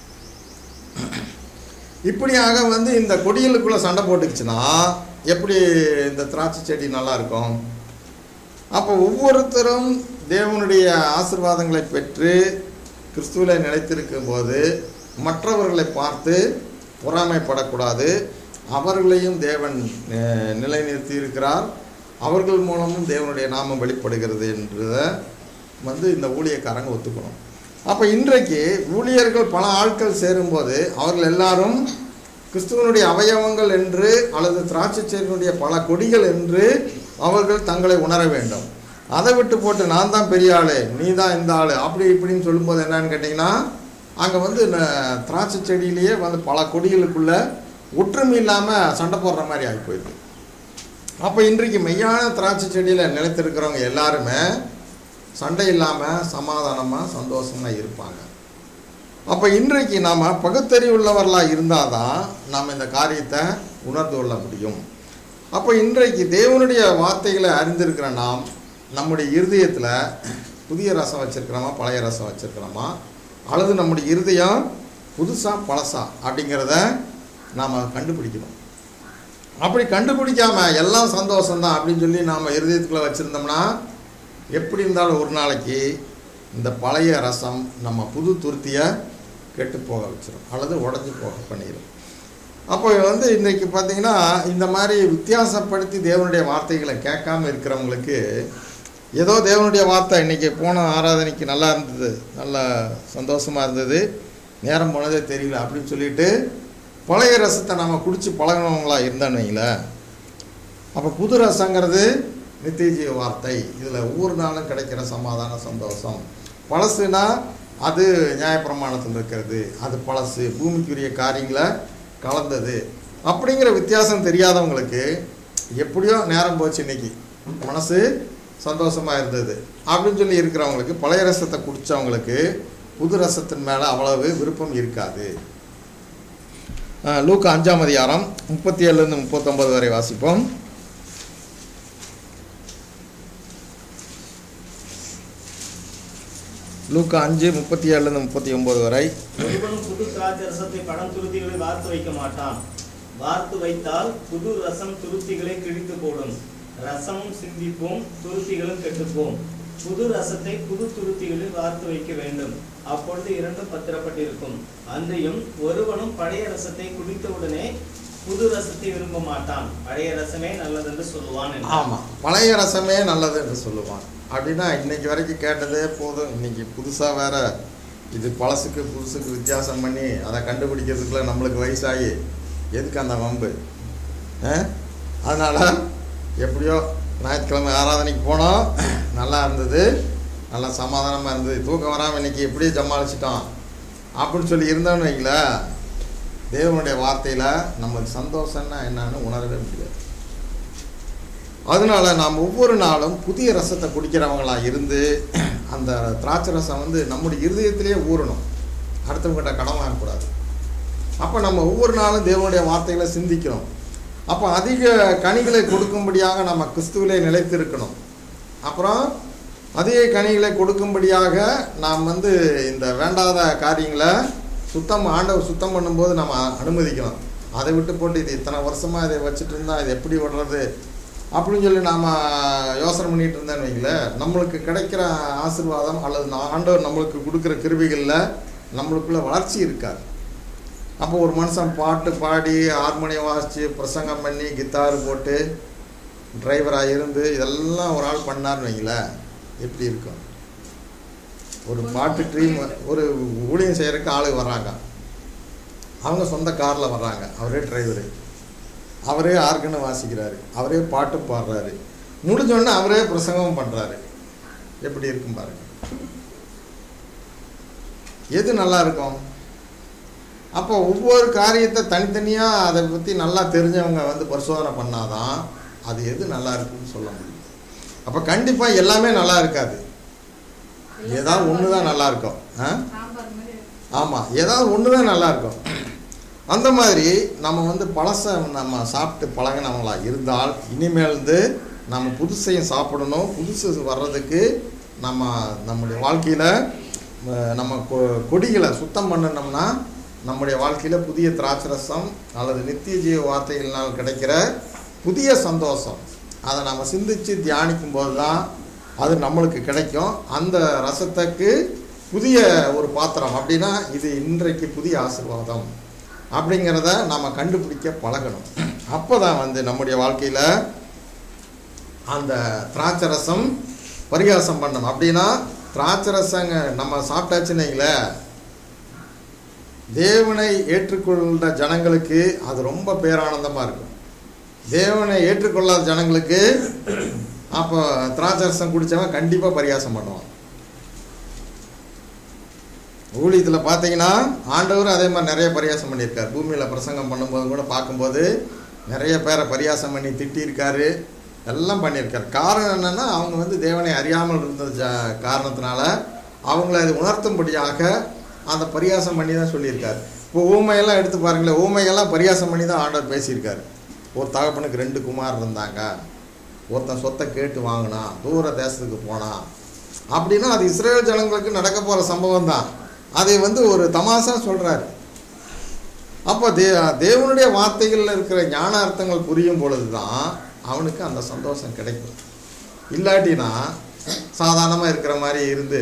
இப்படியாக வந்து இந்த கொடிகளுக்குள்ளே சண்டை போட்டுக்குச்சுன்னா எப்படி இந்த திராட்சை செடி நல்லா இருக்கும்? அப்போ ஒவ்வொருத்தரும் தேவனுடைய ஆசீர்வாதங்களை பெற்று கிறிஸ்துவில் நிலைத்திருக்கும் போது மற்றவர்களை பார்த்து பொறாமைப்படக்கூடாது. அவர்களையும் தேவன் நிலைநிறுத்தி இருக்கிறார், அவர்கள் மூலமும் தேவனுடைய நாமம் வெளிப்படுகிறது என்றதை வந்து இந்த ஊழியக்காரங்க ஒத்துக்கணும். அப்போ இன்றைக்கு ஊழியர்கள் பல ஆட்கள் சேரும்போது அவர்கள் எல்லாரும் கிறிஸ்துவனுடைய அவயவங்கள் என்று அல்லது திராட்சை செடியினுடைய பல கொடிகள் என்று அவர்கள் தங்களை உணர வேண்டும். அதை விட்டு போட்டு நான் தான் பெரிய ஆள், நீ தான் இந்த ஆள், அப்படி இப்படின்னு சொல்லும்போது என்னன்னு கேட்டிங்கன்னா அங்கே வந்து திராட்சை செடியிலேயே வந்து பல கொடிகளுக்குள்ள ஒற்றுமை இல்லாமல் சண்டை போடுற மாதிரி ஆகி போயிடுது. அப்போ இன்றைக்கு மெய்யான திராட்சை செடியில் நிலைத்திருக்கிறவங்க எல்லாருமே சண்டை இல்லாமல் சமாதானமாக சந்தோஷமாக இருப்பாங்க. அப்போ இன்றைக்கு நாம் பகுத்தறிவுள்ளவர்களாக இருந்தால் தான் நாம் இந்த காரியத்தை உணர்ந்து கொள்ள முடியும். அப்போ இன்றைக்கு தேவனுடைய வார்த்தைகளை அறிந்திருக்கிற நாம் நம்முடைய இருதயத்தில் புதிய ரசம் வச்சுருக்கிறோமா பழைய ரசம் வச்சுருக்கிறோமா, அல்லது நம்முடைய இருதயம் புதுசா பழசா அப்படிங்கிறத நாம் கண்டுபிடிக்கணும். அப்படி கண்டுபிடிக்காமல் எல்லாம் சந்தோஷம்தான் அப்படின்னு சொல்லி நாம் இருதயத்துக்குள்ளே வச்சுருந்தோம்னா எப்படி இருந்தாலும் ஒரு நாளைக்கு இந்த பழைய ரசம் நம்ம புது துருத்தியை கெட்டு போக வச்சிடும் அல்லது உடஞ்சி போக பண்ணிடும். அப்போ வந்து இன்றைக்கி பார்த்திங்கன்னா இந்த மாதிரி வித்தியாசப்படுத்தி தேவனுடைய வார்த்தைகளை கேட்காம இருக்கிறவங்களுக்கு ஏதோ தேவனுடைய வார்த்தை இன்றைக்கி போன ஆராதனைக்கு நல்லா இருந்தது, நல்லா சந்தோஷமாக இருந்தது, நேரம் போனதே தெரியல அப்படின்னு சொல்லிட்டு பழைய ரசத்தை நம்ம குடித்து பழகினவங்களாக இருந்தான்னு வைங்களேன். அப்போ புது ரசங்கிறது நித்திய ஜீவ வார்த்தை, இதில் ஒவ்வொரு நாளும் கிடைக்கிற சமாதான சந்தோஷம். பழசுனா அது நியாயப்பிரமாணத்தில் இருக்கிறது, அது பழசு பூமிக்குரிய காரியங்களை கலந்தது அப்படிங்கிற வித்தியாசம் தெரியாதவங்களுக்கு எப்படியோ நேரம் போச்சு, இன்றைக்கி மனசு சந்தோஷமாக இருந்தது அப்படின்னு சொல்லி இருக்கிறவங்களுக்கு பழைய ரசத்தை குடித்தவங்களுக்கு புது ரசத்தின் மேலே அவ்வளவு விருப்பம் இருக்காது. லூக்கா 5ஆம் அதிகாரம் 37 39 வரை வாசிப்போம். லூக்கா 5:37 39 வரை. ஒருவனும் புது திராட்சை ரசத்தை பழம் துருத்திகளில் வார்த்து வைக்க மாட்டான். வார்த்து வைத்தால் புது ரசம் துருத்திகளை கிழித்து போடும், ரசமும் சிந்திப்போம், துருத்திகளும் கெட்டுப்போம். புது ரசத்தை புது துருத்திகளில் வார்த்து வைக்க வேண்டும், அப்பொழுது இரண்டும் பத்திரப்பட்டிருக்கும். அன்றையும் ஒருவனும் பழைய ரசத்தை குடித்தவுடனே புது ரசத்தை விரும்ப மாட்டான், பழைய ரசமே நல்லது என்று சொல்லுவான். ஆமாம், பழைய ரசமே நல்லது என்று சொல்லுவான். அப்படின்னா இன்னைக்கு வரைக்கும் கேட்டதே போதும், இன்னைக்கு புதுசாக வேற இது பழசுக்கு புதுசுக்கு வித்தியாசம் பண்ணி அதை கண்டுபிடிக்கிறதுக்குள்ள நம்மளுக்கு வயசாகி எதுக்கு அந்த வம்பு? அதனால் எப்படியோ ஞாயிற்றுக்கிழமை ஆராதனைக்கு போனோம், நல்லா இருந்தது, நல்லா சமாதானமாக இருந்தது, தூக்கம் வராமல் இன்றைக்கி எப்படியே சமாளிச்சிட்டோம் அப்படின்னு சொல்லி இருந்தோன்னு வைங்களேன், தேவனுடைய வார்த்தையில் நம்மளுக்கு சந்தோஷம்னா என்னன்னு உணரவே முடியாது. அதனால் நாம் ஒவ்வொரு நாளும் புதிய ரசத்தை குடிக்கிறவங்களாக இருந்து அந்த திராட்சை ரசம் வந்து நம்முடைய இருதயத்திலேயே ஊறணும், அடுத்தவங்கிட்ட கடன் வாங்கக்கூடாது. அப்போ நம்ம ஒவ்வொரு நாளும் தேவனுடைய வார்த்தைகளை சிந்திக்கணும். அப்போ அதிக கனிகளை கொடுக்கும்படியாக நம்ம கிறிஸ்துவிலே நிலைத்திருக்கணும். அப்புறம் அதிக கனிகளை கொடுக்கும்படியாக நாம் வந்து இந்த வேண்டாத காரியங்களை ஆண்டவர் சுத்தம் பண்ணும்போது நம்ம அனுமதிக்கணும். அதை விட்டு போட்டு இது இத்தனை வருஷமாக இதை வச்சுட்டு இருந்தால் இது எப்படி விடுறது அப்படின்னு சொல்லி நாம் யோசனை பண்ணிகிட்டு இருந்தேன்னு வைங்களேன், நம்மளுக்கு கிடைக்கிற ஆசீர்வாதம் அல்லது ஆண்டவர் நம்மளுக்கு கொடுக்குற கிருபைகளில் நம்மளுக்குள்ள வளர்ச்சி இருக்காது. அப்போ ஒரு மனுஷன் பாட்டு பாடி ஹார்மோனியம் வாசித்து பிரசங்கம் பண்ணி கித்தார் போட்டு டிரைவராக இருந்து இதெல்லாம் ஒரு ஆள் பண்ணார்னு வைங்களேன், எப்படி இருக்கும்? ஒரு பாட்டு ட்ரீம், ஒரு ஊழியம் செய்கிறதுக்கு ஆளு வர்றாங்க, அவங்க சொந்த காரில் வர்றாங்க, அவரே டிரைவரு, அவரே ஆர்கனை வாசிக்கிறாரு, அவரே பாட்டு பாடுறாரு, முடிஞ்சோடனே அவரே பிரசங்கமும் பண்ணுறாரு. எப்படி இருக்கும் பாருங்க, எது நல்லா இருக்கும்? அப்போ ஒவ்வொரு காரியத்தை தனித்தனியாக அதை பற்றி நல்லா தெரிஞ்சவங்க வந்து பரிசோதனை பண்ணாதான் அது எது நல்லா இருக்குன்னு சொல்ல முடியும். அப்போ கண்டிப்பாக எல்லாமே நல்லா இருக்காது, ஏதாவது ஒன்று தான் நல்லா இருக்கும். ஆமாம், ஏதாவது ஒன்று தான் நல்லா இருக்கும். அந்த மாதிரி நம்ம வந்து பழசை நம்ம சாப்பிட்டு பழகினவங்களாக இருந்தால் இனிமேல்ந்து நம்ம புதுசையும் சாப்பிடணும். புதுசு வர்றதுக்கு நம்முடைய வாழ்க்கையில் நம்ம கொடிகளை சுத்தம் பண்ணணும்னா நம்முடைய வாழ்க்கையில் புதிய திராட்சரசம் அல்லது நித்திய ஜீவ வார்த்தைகளினால் கிடைக்கிற புதிய சந்தோஷம் அதை நம்ம சிந்தித்து தியானிக்கும் போது தான் அது நம்மளுக்கு கிடைக்கும். அந்த ரசத்துக்கு புதிய ஒரு பாத்திரம் அப்படின்னா இது இன்றைக்கு புதிய ஆசீர்வாதம் அப்படிங்கிறத நாம் கண்டுபிடிக்க பழகணும். அப்போ தான் வந்து நம்முடைய வாழ்க்கையில் அந்த திராட்சை ரசம் பரிகாசம் பண்ணணும். அப்படின்னா திராட்சை ரசங்க நம்ம சாப்பிட்டாச்சுன்னீங்களே, தேவனை ஏற்றுக்கொள்கிற ஜனங்களுக்கு அது ரொம்ப பேரானந்தமாக இருக்கும். தேவனை ஏற்றுக்கொள்ளாத ஜனங்களுக்கு அப்போ திராட்சை ரசம் குடித்தவன் கண்டிப்பாக பரிகாசம் பண்ணுவான். ஊழியத்தில் பார்த்தீங்கன்னா ஆண்டவரும் அதே மாதிரி நிறைய பரியாசம் பண்ணியிருக்கார். பூமியில் பிரசங்கம் பண்ணும்போது கூட பார்க்கும்போது நிறைய பேரை பரியாசம் பண்ணி திட்டியிருக்காரு, எல்லாம் பண்ணியிருக்காரு. காரணம் என்னென்னா அவங்க வந்து தேவனை அறியாமல் இருந்த காரணத்தினால அவங்கள அது உணர்த்தும்படியாக அந்த பரியாசம் பண்ணி தான் சொல்லியிருக்காரு. இப்போ ஊமையெல்லாம் எடுத்து பாருங்களேன், ஊமையெல்லாம் பரியாசம் பண்ணி தான் ஆண்டவர் பேசியிருக்காரு. ஒரு தகப்பனுக்கு 2 குமார் இருந்தாங்க, ஒருத்தன் சொத்தை கேட்டு வாங்கினான், தூர தேசத்துக்கு போனான் அப்படின்னா அது இஸ்ரேல் ஜனங்களுக்கு நடக்க போகிற சம்பவம் தான். அதை வந்து ஒரு தமாஷா சொல்கிறாரு. அப்போ தேவனுடைய வார்த்தைகளில் இருக்கிற ஞான அர்த்தங்கள் புரியும் பொழுது தான் அவனுக்கு அந்த சந்தோஷம் கிடைக்கும். இல்லாட்டினா சாதாரணமாக இருக்கிற மாதிரி இருந்து,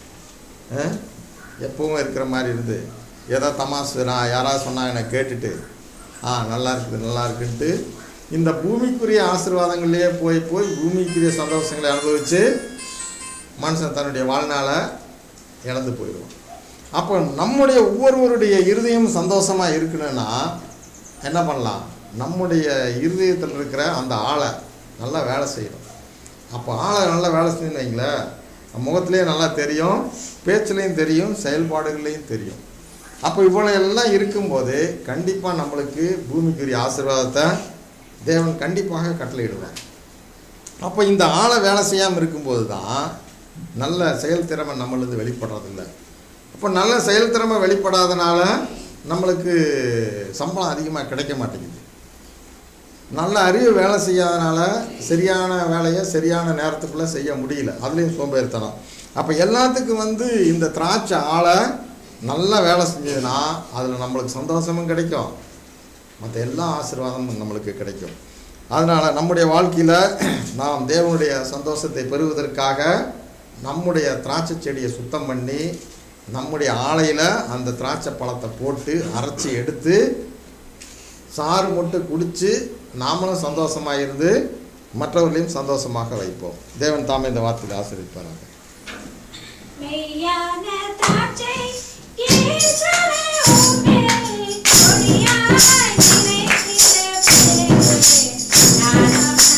எப்பவும் இருக்கிற மாதிரி இருந்து ஏதோ தமாசு நான் யாராவது சொன்னாங்க நான் கேட்டுட்டு நல்லா இருக்குது நல்லா இருக்குன்ட்டு இந்த பூமிக்குரிய ஆசீர்வாதங்கள்லேயே போய் பூமிக்குரிய சந்தோஷங்களை அனுபவித்து மனுஷன் தன்னுடைய வாழ்நாளை இழந்து போயிடுவான். அப்போ நம்முடைய ஒவ்வொருவருடைய இருதயம் சந்தோஷமாக இருக்கணும்னா என்ன பண்ணலாம்? நம்முடைய இருதயத்தில் இருக்கிற அந்த ஆளை நல்லா வேலை செய்யணும். அப்போ ஆளை நல்லா வேலை செய்யணும் வைங்களேன், முகத்துலேயே நல்லா தெரியும், பேச்சுலேயும் தெரியும், செயல்பாடுகள்லேயும் தெரியும். அப்போ இவ்வளோ எல்லாம் இருக்கும்போது கண்டிப்பாக நம்மளுக்கு பூமிக்குரிய ஆசீர்வாதத்தை தேவன் கண்டிப்பாக கட்டளையிடுவார். அப்போ இந்த ஆளை வேலை செய்யாமல் இருக்கும்போது தான் நல்ல செயல்திறமை நம்மளுக்கு வெளிப்படுறதில்லை. அப்போ நல்ல செயல்திறமை வெளிப்படாதனால நம்மளுக்கு சம்பளம் அதிகமாக கிடைக்க மாட்டேங்குது. நல்ல அறிவு வேலை செய்யாதனால சரியான வேலையை சரியான நேரத்துக்குள்ளே செய்ய முடியல, அதுலேயும் சோம்பேறித்தனம். அப்போ எல்லாத்துக்கும் வந்து இந்த திராட்சை ஆளை நல்லா வேலை செஞ்சதுன்னா அதில் நம்மளுக்கு சந்தோஷமும் கிடைக்கும், மற்ற எல்லா ஆசீர்வாதமும் நம்மளுக்கு கிடைக்கும். அதனால் நம்முடைய வாழ்க்கையில் நாம் தேவனுடைய சந்தோஷத்தை பெறுவதற்காக நம்முடைய திராட்சை செடியை சுத்தம் பண்ணி நம்முடைய ஆலையில் அந்த திராட்சை பழத்தை போட்டு அரைச்சி எடுத்து சாறு மட்டும் குடித்து நாமளும் சந்தோஷமாக இருந்து மற்றவர்களையும் சந்தோஷமாக வைப்போம். தேவன் தாமே இந்த வார்த்தையில் ஆசீர்வதிப்பாராக.